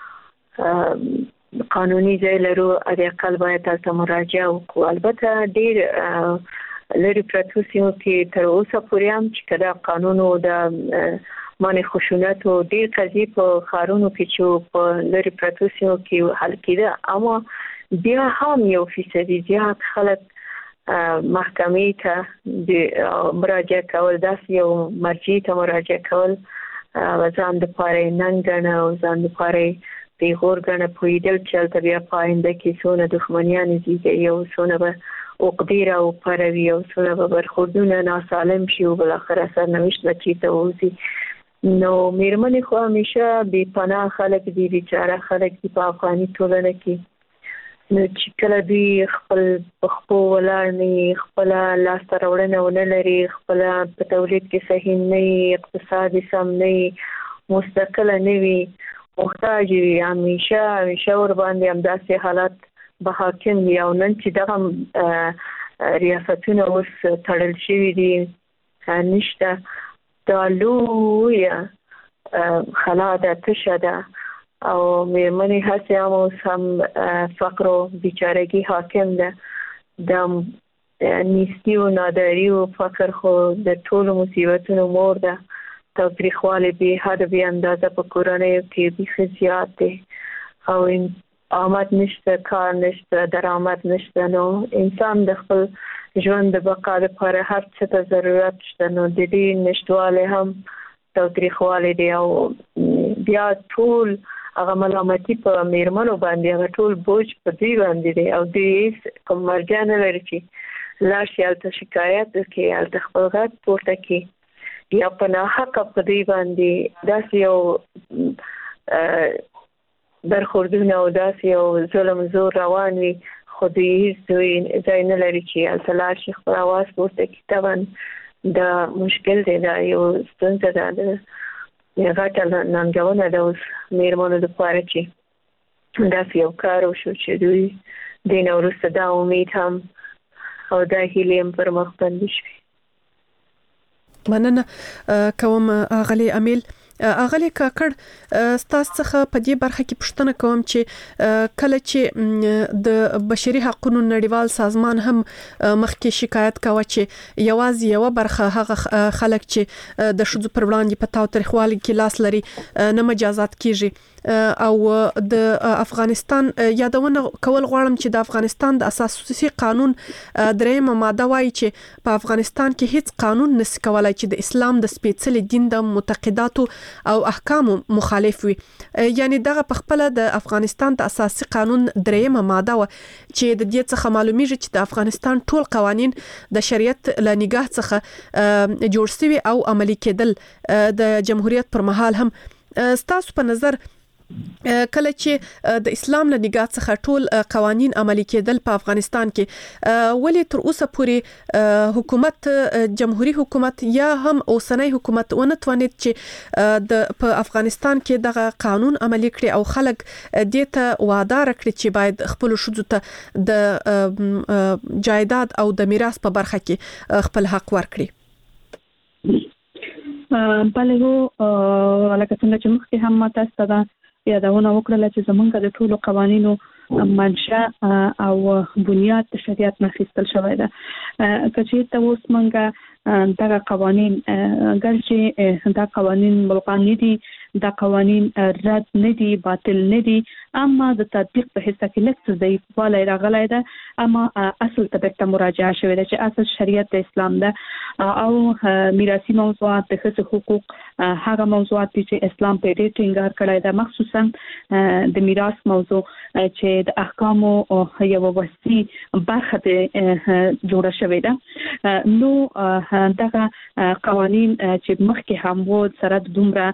قانوني ځای لرو د اقل باید هلته مراجعه وکړو البته ډېر لرې پرتو سیمو کې تر اوسه پورې هم چې که دا قانون و د باندې خشونت او ډیر قضیې په خارونو کې چې په لری پروتو سیمو کې حل کېده، اما بیا هم یو فیصدي زیات خلک محکمې ته د مراجعه کول، داسې یو مرجع ته مراجعه کول ځان د پاره ننګ ګڼه او ځان د پاره پیغور ګڼه، پوهېدل چې هلته بیا په آینده کې څونه دښمنیانې زیږوي او څونه به عقدې راوپاروي او څونه به برخوردونه ناسالم شي او بالاخره سرنوشت به چېرته ووځي. نو مېرمنې خو همیشه بې پناه خلک دي، بیچاره خلک دي په افغاني ټولنه کې. نو چې کله دوی خپل په خپو ولاړ نه، خپله لاسته راوړنه ونه لري، خپله په تولید کې صحیح نه وي، اقتصاد یې سم نه وي، مستقله نه وي، محتاج وي، همیشه همیشه ورباندې همداسې حالات به حاکم وي. او نن چې دغه ریاستونه اوس تړل شوي دي، نشته، دا لویه خلا ده، تشه ده، او مېرمنې هسې هم اوس هم فقر او بیچارګي حاکم ده. د نیستي او ناداري او فقر خو د ټولو مصیبتونو مور ده. تاوتریخوالی بې حده بې اندازه په کورنیو کې بیخي زیات دی او آمد نشته، کار نشته، درآمد نشته. نو انسان د خپل ژوند د بقا لپاره هر څه ته ضرورت شته، نو د دې نشتوالی هم تاوتریخوالی دی. او بیا ټول هغه ملامتي په مېرمنو باندې، هغه ټول بوج په دوی باندې دی او دوی هیڅ کوم مرجع نه لري چې لاړ شي هلته شکایت وکړي، هلته خپل غږ پورته کړي، یا په ناحقه په دوی باندې داسې یو برخوردونه او داسې یو ظلم زور روان وي، خو دوی هیڅ دوی ځای نه لري چې هلته لاړ شي خپل اواز پورته کړي. طبعا دا مشکل دی، دا یو ستونزه ده، غټه ننګونه ده اوس مېرمنو لپاره چې داسې یو کار وشو چې دوی دې نه وروسته دا امید هم او دا هیلې هم پر مخ بندې شوې. مننه کوم اغلی امیل. اغلی کاکړ، ستاسو څخه په دې برخه کې پوښتنه کوم چې کله چې د بشري حقوقو نړیوال سازمان هم مخکې شکایت کاوه چې یوازې یو برخه هغه خلک چې د ښځو پر وړاندې په تاوتریخوالي کې لاس لري نه مجازات کیږي. او د افغانستان یادونه کول غواړم چې د افغانستان د اساسي قانون دریمه ماده وايي چې په افغانستان کې هیڅ قانون نشي کولای چې د اسلام د سپېڅلي دین د معتقداتو او احکامو مخالف وي. یعنی دغه په خپل د افغانستان د اساسي قانون دریمه ماده و چې د دې څخه معلومیږي چې د افغانستان ټول قوانین د شریعت له نگاه څخه جوړ شوي او عملي کېدل د جمهوریت پر مهال هم. ستاسو په نظر کله چې د اسلام له نگاه څخه ټول قوانین عملي کېدل په افغانستان کې، ولې تر اوسه پورې حکومت، جمهوریت حکومت یا هم اوسنۍ حکومت ونه توانید چې د په افغانستان کې دغه قانون عملي کړي او خلک دې ته وادار کړي چې باید خپل شذو ته د جایداد او د میراث په برخه کې خپل حق ورکړي؟ بله هو لکه څنګه چې مخکې هم تاسو ته یادونه وکړه چې زمونږ د ټولو قوانینو منشأ او بنیاد د شریعت نه اخیستل شوی ده. که چېرته اوس مونږ دغه قوانین ګرچې دا قوانین ملغا نه دي، دا قوانین رد نه دي، باطل نه دي، اما د تطبیق په حصہ کې لږ څه ضعیفوالی راغلی ده، اما اصل ته بیرته مراجعه شوې ده چې اصل شریعت د اسلام ده او میراثي موضوعات د ښځو حقوق هغه موضوعات دي چې اسلام په ډېر ټینګار کړی ده، مخصوصا د میراث موضوع چې د احکامو یو وسیع برخه جوړه شوې ده. نو دغه قوانین چې مخکې هم وو سره دومره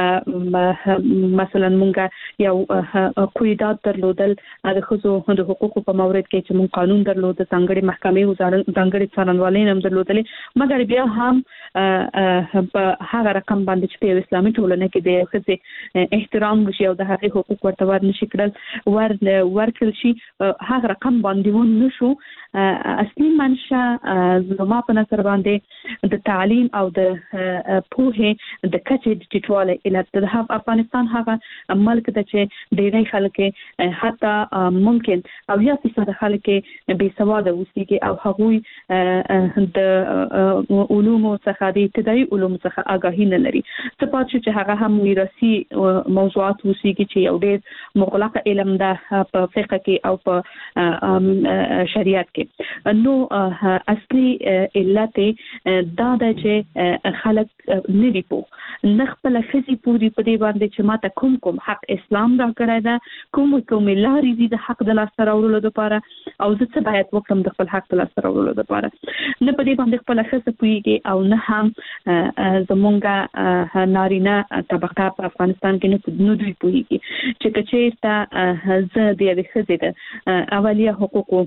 مثلا مونږ یو قیودات درلودل د ښځو د حقوقو په مورد کې چې مونږ قانون درلود، ځانګړي محکمې او ځانګړي څارنوالۍ هم درلودلې، مګر بیا هم په هغه رقم باندې چې په اسلامي ټولنه کې د ښځې احترام وشي او د هغې حقوق ورته ور نشي کړل ور ورکړل شي، هغه رقم باندې ون نشو. اصلي منشأ زما په نظر باندې د تعلیم او د پوهې د کچې د ټیټوالي علت د افغانستان هغه ملک د چې ډېری خلک خلک حتی ممکن او یا فیصد خلک بې سواده اوسېږي او هغوی د علومو څخه د ابتدایي علومو څخه آگاهي نه لري. څه پات شو چې هغه هم میراثي موضوعات اوسېږي چې یو ډېر مغلق علم ده په فقه کې او په شریعت کې. نو اصلي علت دا ده چې خلک نه دي پوه نه خپل ښځې پوری په دې باندې چې ماته کوم کوم حق اسلام را کړی ده، کوم کوم لارې دي د حق د لاسته راوړلو لپاره او زه څه باید وکړم د خپل حق د لاسته راوړلو لپاره. نه په دې باندې خپل ښځه پوهېږي او نه هم زمونږ نارینه طبقه په افغانستان کې نه دوی پوهېږي چې که چېرته زه د یوې ښځې د اولیه حقوقو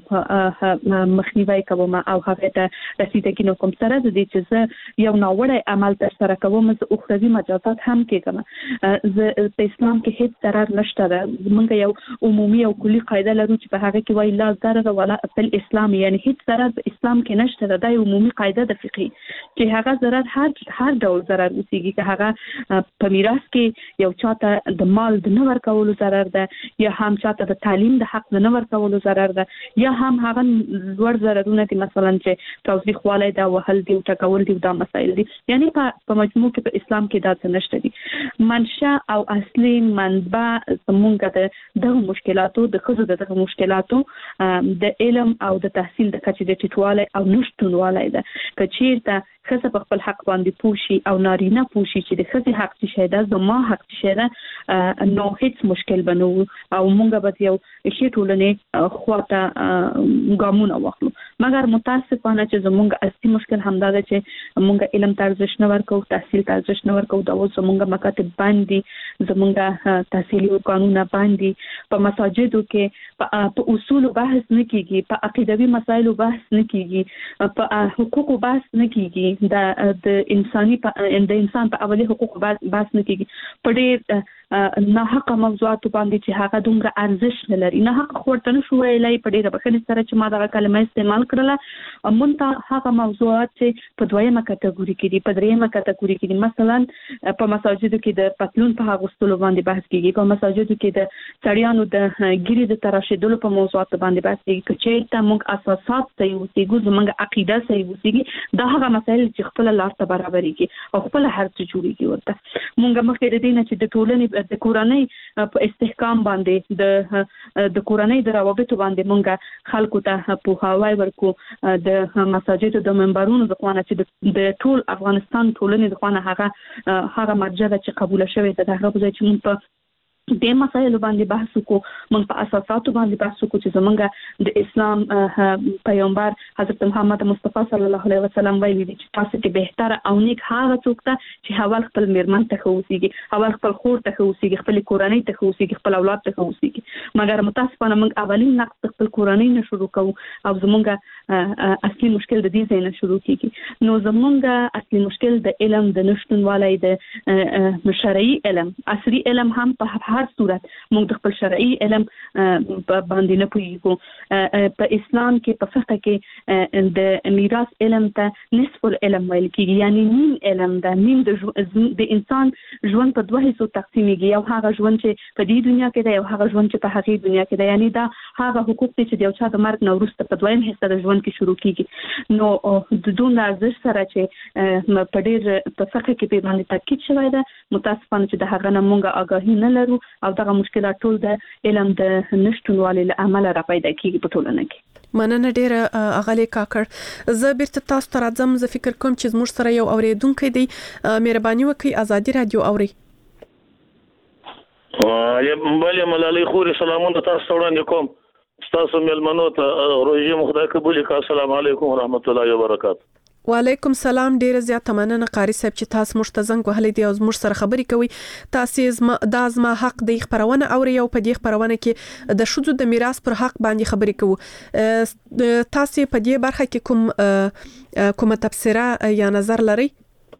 مخنیوی کوم او هغې ته رسیدګي نه کوم سره د دې چې زه یو ناوړی عمل ترسره کوم، زه اخروي مجازات هم کېږم. زه په اسلام کې هیڅ ضرر نشته ده. موږ یو عمومي او کلي قاعده لرو چې په هغه کې وایي لا ضرر ولا فی الاسلام، یعنی هیڅ ضرر په اسلام کې نشته ده. دا یو عمومي قاعده ده فقهي چې هغه ضرر هر هر ډول ضرر اوسېږي، که هغه په میراث کې یو چاته د مال د نه ورکولو ضرر ده، یا هم چاته د تعلیم د حق د نه ورکولو ضرر ده، یا هم هغه لوړ ضررونه دي مثلا چې تاوتریخوالی ده، وهل دي او ټکول دي، دا مسایل دي. یعنی په مجموع کې په اسلام کې دا څه نشته دي. منشأ او اصلي منبع زمونږ د دغه مشکلاتو د ښځو د دغه مشکلاتو د علم او د تحصیل د کچې د ټیټوالی او نشتونوالی ده. که چېرته ښځه په خپل حق باندې پوه شي او نارینه پوه شي چې د ښځې حق څه شی ده، زما حق څه شی ده، نو هیڅ مشکل به نه وو او موږ به یو ښې ټولنې خواته ګامونه واخلو. مګر متاسفانه چې زموږ اصلي مشکل همدا ده چې موږ علم ته ارزښت نه ورکوو، تحصیل ته ارزښت نه ورکوو. دا اوس زموږ مکاتب بند دي، زموږ تحصیلي قانونونه بند دي. په مساجدو کې په اصولو بحث نه کېږي، په عقیدوي مسایلو بحث نه کېږي، په حقوقو بحث نه کېږي، د انساني د انسان په اولي حقوقو بحث نه کېږي. په ډېر ناحقه موضوعاتو باندې چې هغه دومره ارزښت نه لري. ناحقه خو ورته نه شو ویلی په ډېره بښنې سره چې ما دغه کلمه استعمال کړله. مونږ ته هغه موضوعات چې په دویمه کټګوري کې دي، په درېیمه کټګوري کې دي، مثلا په مساجدو کې د پتلون په اغوستلو باندې بحث کېږي، په مساجدو کې د سړیانو د ګیرې د تراشېدلو په موضوعاتو باندې بحث کېږي. که چېرته موږ اساسات صحیح اوسېږو، زموږ عقیده صحیح اوسېږي، دا هغه مسایل چې خپله لار ته برابرېږي او خپله هر څه جوړېږي ورته. موږ مخکې د دې نه چې د ټولنې د کورنۍ په استحکام باندې د د کورنۍ د روابطو باندې موږ خلکو ته پوهاوی ورکو، د مساجدو د منبرونو د خوا نه چې د ټول افغانستان ټولنې د خوا نه هغه هغه مرجع ده چې قبوله شوې ده، د هغه په ځای چې موږ په د مسایلو باندې بحث وکړو، موږ په اساساتو باندې بحث وکړو چې زمونږ د اسلام پیغمبر حضرت محمد مصطفی صلی الله علیه وسلم ویلي دي چې تاسو کې بهتره او نیک هغه څوک ته چې اول خپل میرمن ته ښه اوسېږي، اول خپل خور ته ښه اوسېږي، خپل کورنۍ ته ښه اوسېږي، خپل اولاد ته ښه اوسېږي. مګر متاسفانه موږ اولین نقد خپل کورنۍ نه شروع کوو او زمونږ اصلي مشکل د دې ځای نه شروع کېږي. نو زمونږ اصلي مشکل د علم د نشتونوالی، د شرعي علم، عصري علم هم په هر صورت موږ د خپل شرعي علم باندې نه پوهېږو. په اسلام کې په فقه کې د میراث علم ته نصف العلم ویل کېږي، یعنی نیم علم ده. نیم د انسان ژوند په دوه حصو تقسیمېږي، یو هغه ژوند چې په دې دنیا کې ده، یو هغه ژوند چې په هغې دنیا کې ده. یعنی دا هغه حقوق دي چې د یو چا د مرګ نه وروسته په دویم حصه د ژوند کې شروع کېږي. نو د دومره ارزښت سره چې په ډېر په فقه کې پرې باندې تاکید شوی ده، متاسفانه چې د هغه نه موږ آګاهي نه لرو او دغه مشکلات ټول د علم د نشتونوالي له امله را پیدا کېږي په ټولنه کې. مننه ډیره اغلی کاکړ. زه بیرته تاسو ته راځم. زه فکر کوم چې زموږ سره یو اوریدونکی دی. مهرباني وکړئ ازادي رادیو اوري. بله ملالۍ خوري سلامونه تاسو ته وړاندې کوم. تاسو مېلمنو ته روژې مو خدای قبول کړي. السلام علیکم ورحمت الله وبرکاته. وعلیکم سلام. ډیره زیاته مننه قاری صاحب چې تاسو موږ ته زنګ وهلی دی او موږ سره خبرې کوي. تاسو د ازما حق د خبرونه اوري او په دې خبرونه کې د شذو د میراث پر حق باندې خبرې کوو. تاسو په دې برخه کې کوم کومه تفسیره یا نظر لرئ؟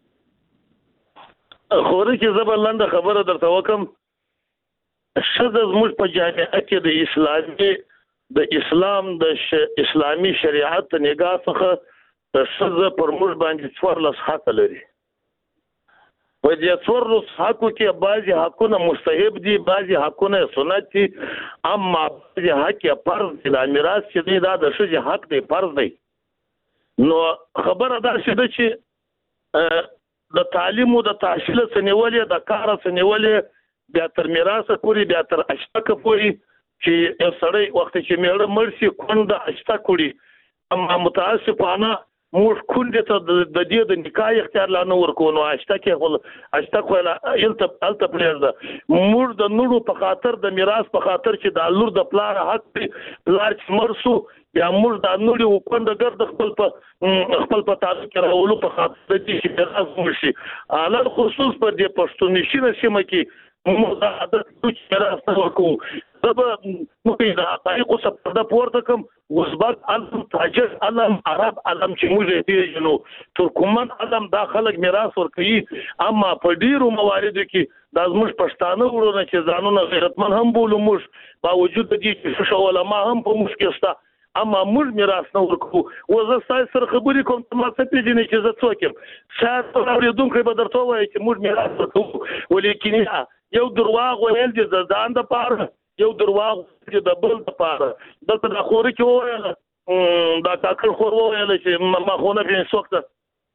خوري چې زبرلند خبره درته وکم. شذ زموږ په جامعه کې د اسلامي د اسلام د اسلامي شریعت نگاه څخه د شذ پر موږ باندې څوارلس حق لري. په دې څوارلس حقو کې بعضي حقونه مستحب دي، بعضي حقونه سنت دي، اما بعضي حق فرض دي. د میراث چې دی دا د ښځې حق دی، فرض دی. نو خبره دا شده چې د تعلیم او د تحصیل سنولې د کار سنولې بیا تر میراث پورې، بیا تر اشتکه پورې چې یو سړی وخت چې میړه مړ شي کونډه اشتک کړي. اما متاسفانه موږ کونډې ته د دې د نکاح اختیار لا نه ورکوو. نو اشتکې خو اشتک ویله هلته هلته پرېږده. موږ د نورو په خاطر د میراث په خاطر چې د لور د پلار حق دی، پلار چې مړ سو بیا موږ د نورو کونډه ګرد خپل په خپل په تعلق کې راولو په خاطر د دې چې میراث موږ شي. علل خصوص پر دې پښتونشي سیمه کې موږ د عادت چې میراث نه ورکوو. زه به موږ د حقایقو څخه پرده پورته کړم. ازبک علم، تاجک علم، عرب علم چې موږ یې پېژنو، ترکمن علم دا خلک میراث ورکوي. اما په ډېرو مواردو کې دا زموږ پښتانه وروڼه چې ځانونه غیرتمن هم بولو موږ، باوجود د دې چې ښه علما هم په موږ کې شته، اما موږ میراث نه ورکوو. و زه ستاسو سره خبرې کوم ته ما څه پېژنې چې زه څوک یم. شاید اورېدونکی به درته ووایي چې موږ میراث ورکوو، ولیکن یو درواغ ویل چې د ځان دپاره، یو درواغ چې د بل دپاره. دلته دا خوري کې وویله، دا کاکړ خور وویله چې ما خو نه پېژنې څوک ده.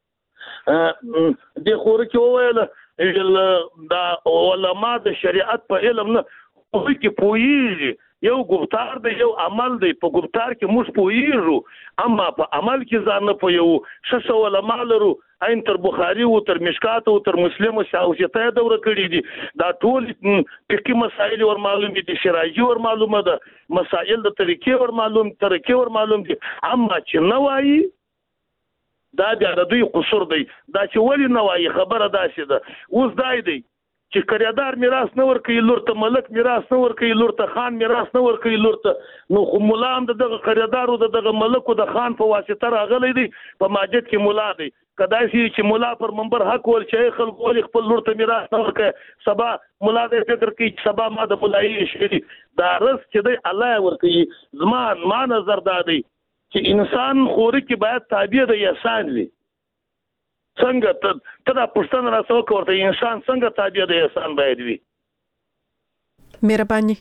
دې خوري کې وویله دا علما د شریعت په علم نه خوري کې پوهېږي. یو ګفتار دی، یو عمل دی. په ګفتار کې موږ پوهېږو، اما په عمل کې ځان نه پوهېږو. ښه ښه علما لرو، عین تر بخاري او تر مشکات او تر مسلم او شاوشته دوره کړي دي. دا ټول فقهي مسائل ور معلوم دي، شرعي ور معلومه ده، مسائل د طریقې ور معلوم طریقې ور معلوم دي. اما چې نه وایي دا بیا د دوی قصور دی. دا چې ولې نه وایي خبره داسې ده. اوس دای دی چې کریادار میراث نه ورکوي لور ته، ملک میراث نه ورکوي لور ته، خان میراث نه ورکوي لور ته. نو خو مولا هم د دغه کریادارو د دغه ملکو د خان په واسطه راغلی دی، په ماجد کې مولا دی. که داسې چې مولا پر منبر حق ول چې خلکو ولې خپل لور ته میراث نه ورکوي، سبا مولا دې فکر کوي چې سبا ما د مولایي شي. دا رس چې دی الله ورکوي. زما ما نظر دا دی چې انسان خوري کې باید تابع د احسان وي. څنګه ته ته دا پښتنه راڅو کوته انسان څنګه تابع د احسان باید وي؟ مهرباني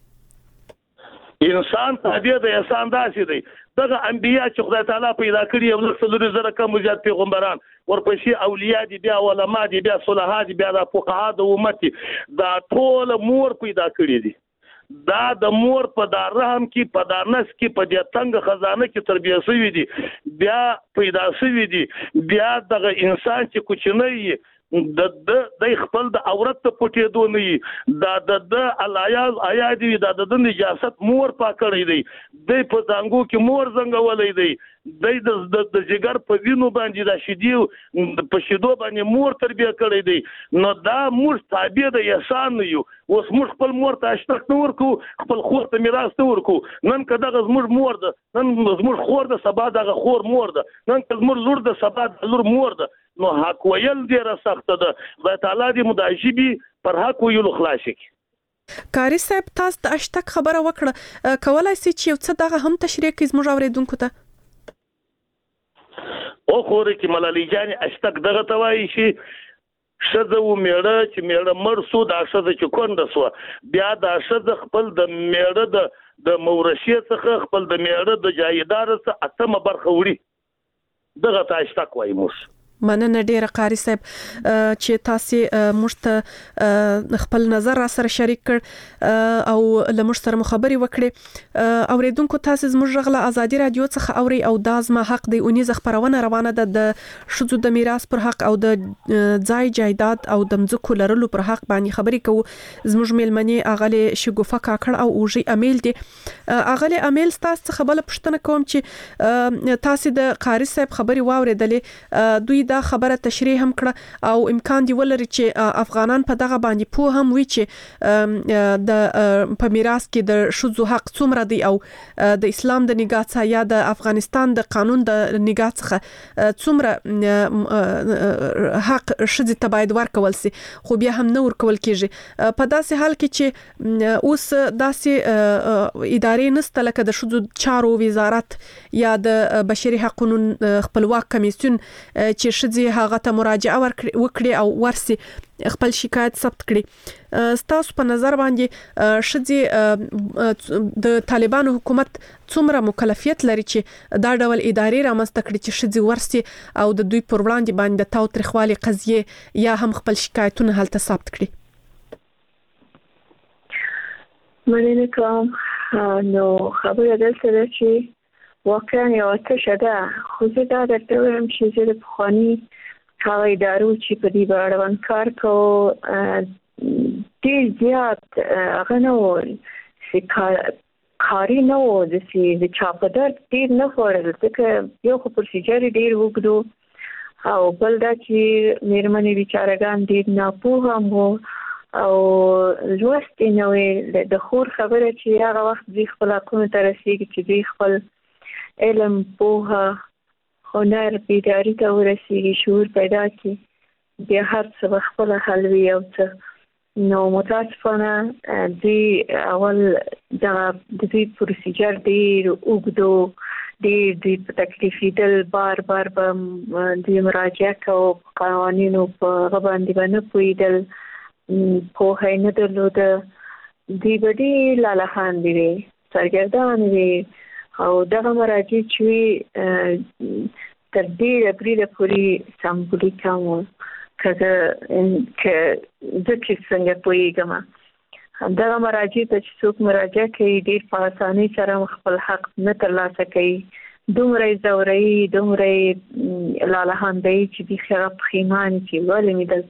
انسان تابع د احسان داسې دی. دغه انبیا چې خدای تعالی پیدا کړي یو لږ څلور زره کم زیات پیغمبران، ورپسې اولیاء دي، بیا علما دي، بیا صلحا دي، بیا د فقها د امت دي. دا ټول مور پیدا کړي دي. دا د مور په دار رحم کې، په دارنس کې، په دې تنګ خزانه کې تربیه شوی دي، بیا پیدا شوی دي. بیا دغه انسان چې کوچنی د د خپل د عورت ته پټېدو نه وي، دا د الایاز آیا دي، دا د نجاست مور پاکړی دی، د په ځانګو کې مور زنګولې دی، د د جګر په وینو باندې دا شیدې په شیدو باندې مور تربیه کړی دی. نو دا مور تابع د احسان نه یو. اوس موږ خپل مور ته اشتک نه ورکو، خپل خور ته میراث نه ورکو. نن که دغه زموږ مور ده، نن زموږ خور ده، سبا دغه خور مور ده، نن که زموږ لور ده، سبا د لور مور ده. نو حق ویل ډیره سخته ده. خدای تعالی دې مداجبي پر حق ویلو خلاص کړي. کاری صاحب تاسو د اشتک خبره وکړه، کولای شئ چې یو څه دغه هم تشریح کړئ زموږ اوریدونکو ته؟ او خوري کې ملالي جان اشتک دغه توای شي شذ و میړه چې میړه مړ سو، دا شذ چې کونډه سو، بیا دا شذ خپل د میړه د د مورشي څخه خپل د میړه د جایدار څخه اتمه برخه وړي. دغه ته اشتک وایي. موږ مننه ډیره قاری صاحب چې تاسو موږ ته خپل نظر را سره شریک کړ او له موږ سره مخابري وکړي. اوریدونکو تاسو زموږ غلا ازادي رادیو څخه اوري او دازما حق دی اونیزه خبرونه روانه ده د شذو د میراث پر حق او د ځای جایداد او د مځکو لرلو پر حق باندې خبري کوو. زموږ میلمنې اغله شګوفه کاکړ او اوجي امیل دي. اغله امیل تاسو څخه بل پښتنه کوم چې تاسو د قاری صاحب خبري واوریدلې، دوی دا خبره تشریح هم کړه او امکان دی ولري چې افغانان په دغه باندې پوه هم وي چې د په میراث کې د شذو حق څومره دی او د اسلام د نگاه څخه یا د افغانستان د قانون د نگاه څخه څومره حق شذ ته باید ورکول سي، خو بیا هم نه ورکول کیږي. په داسې حال کې چې اوس داسې ادارې نسته لکه د شذو چارو وزارت یا د بشري حقوقو خپلواک کمیسیون چې شذې هغه ته مراجعه وکړي او ورسي خپل شکایت ثبت کړي. ستاسو په نظر باندې شذې د طالبانو حکومت څومره مکلفیت لري چې دا ډول ادارې رامنځته کړي چې شذې ورسي او د دوی پر وړاندې باندې د تاوتریخوالي قضیه یا هم خپل شکایتونه هلته ثبت کړي؟ مننه کوم. نو خبره دلته ده چې واقعا یو تشه ده، خو زه دا درته وایم چې زه د پخواني هغه ادارو چې په دې اړوند کار کوو ډېر زیات هغه نه و چې کاري نه و، داسې د چا په درد ډېر نه خوړل، ځکه یو خو پروسیجر یې ډېر اوږد و او بل دا چې مېرمنې بیچارهګان ډېر ناپوهه هم وو او لوستې نه وې. د خور خبره چې هغه وخت دوی خپل حقونو ته رسېږي چې دوی خپل علم، پوهه، هنر، بیداری ته ورسېږي، شعور پیدا کړي، بیا هر څه به خپله حل وي او څه. نو متاسفانه دوی اول دغه د دوی پروسیجر ډېر اوږد و، ډېر دوی په تکلیف لیدل، بار بار به دوی مراجعه کوو، په قوانینو په هغه باندې به نه پوهېدل، پوهه یې نه درلوده، دوی به ډېر لالهاندې وې، سرګردانې وې او دغه مراجع چې وي تر ډېره بریده پورې سمبولیک هم وو. که زه چې څنګه پوهېږم دغه مراجع ته چې څوک مراجعه کوي ډېر په اسانۍ سره خپل حق نه ترلاسه کوي، دومره یې ځوروي، دومره یې لالهاندوي چې بیخي هغه پښیمان چې ولې مې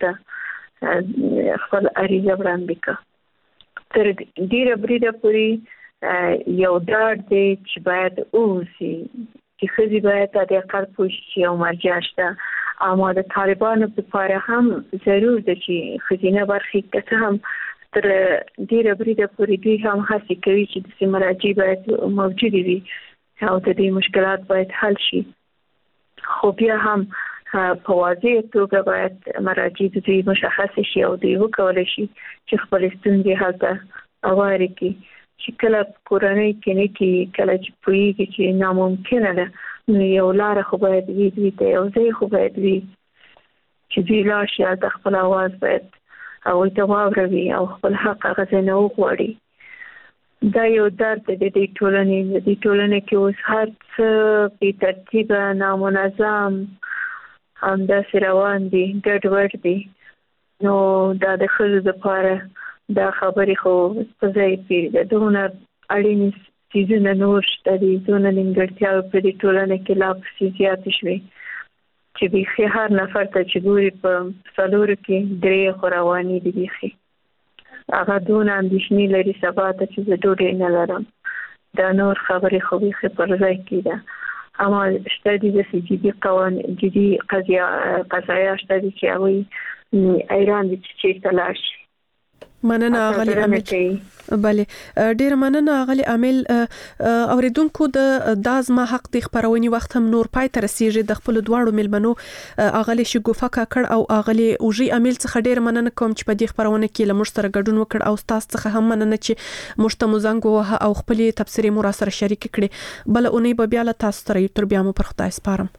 دلته خپل عریضه وړاندې کړه. تر ډېره بریده پورې یو ډاډ دی چې باید اوسي چې ښځې باید د اقل پوه شي چې یو مرجع شته. اما د طالبانو لپاره هم ضرور ده چې ښځینه برخې که څه هم تر ډېره بریده پورې دوی هم هڅې کوي چې داسې مراجع باید موجودې وي او د دې مشکلات باید حل شي، خو بیا هم په واضح توګه باید مراجع د دوی مشخص شي او دوی وکولی شي چې خپل ستونزې هلته اوارې کړي، چې کله کورنۍ کې نه کړي، کله چې پوهېږي چې ناممکنه ده، نو یو لاره خو باید وي، دوی ته یو ځای خو باید وي چې دوی لاړ شي هلته خپل اواز باید هغوی ته واوروي او خپل حق هغه ځای نه وغواړي. دا یو درد دی د دې ټولنې. د دې ټولنې کې اوس هر څه بې ترتیبه، نامنظم، همداسې روان دي، ګډوډ دي. نو دا د ښځو دپاره دا خبرې خو په ځای پرېږده. دونه اړینې څیزونه نور شته دي، دونه نیمګړتیاوې په دې ټولنه کې لا پسې زیاتې شوې چې بیخي هر نفر ته چې ګوري په څلورو کې درې خو روانې دي، بیخي هغه دونه اندېښنې لري سبا ته چې زه ډوډۍ نه لرم. دا نور خبرې خو بیخي پر ځای کېده. اما شته دي داسې جدي قوانین، جدي قضایا شته دي چې هغوی حیران دي چې چېرته لاړ شي. مننه اغلی امیل. بله ډیر مننه اغلی امیل. اوریدونکو د دازما حق د خبرونې وخت هم نور پای ته رسیږي. د خپل دواړو ملمنو اغلی شګوفه کاکړ او اغلی اوجی امیل څخه ډیر مننه کوم چې په دې خبرونه کې لمر سره ګډون وکړ او تاسو څخه هم مننه چې مشتمو زنګ وه او خپل تفسیری مو را سره شریک کړي. بل اونۍ به بیا له تاسو سره تر بیا مو پر خدای سپارم.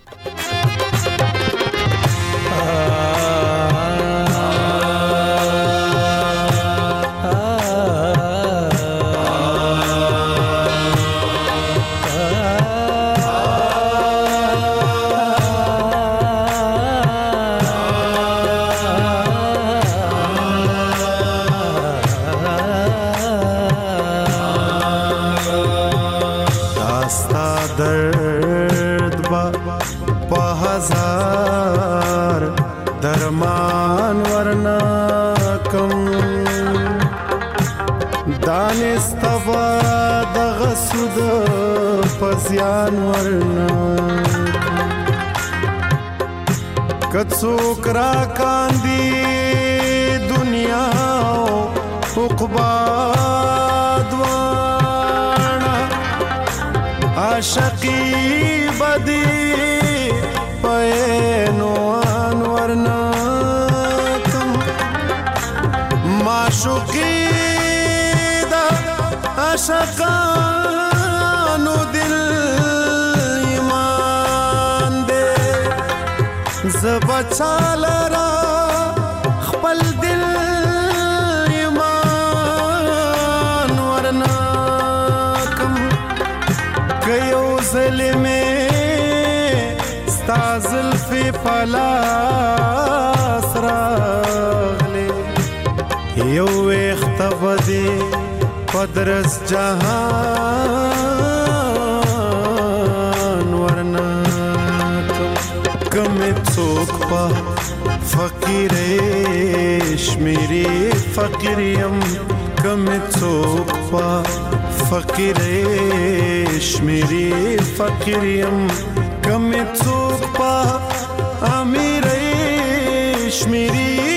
پزیان ورنا کڅوک را کاندي دنیا او عقبا دوانا عاشقی بدی پینو انورنا کم معشوقی دا عاشقان زبچالرا خپل دل ایمان ورنا کم کيو ظلمه ستازل فی پلاس راغلی یو اختبدی پدرس جهان ورنا کم څوک په فقیر شمیری فقیریم کم څوک په فقیر شمیری فقیریم کم څوک په امیر شمیری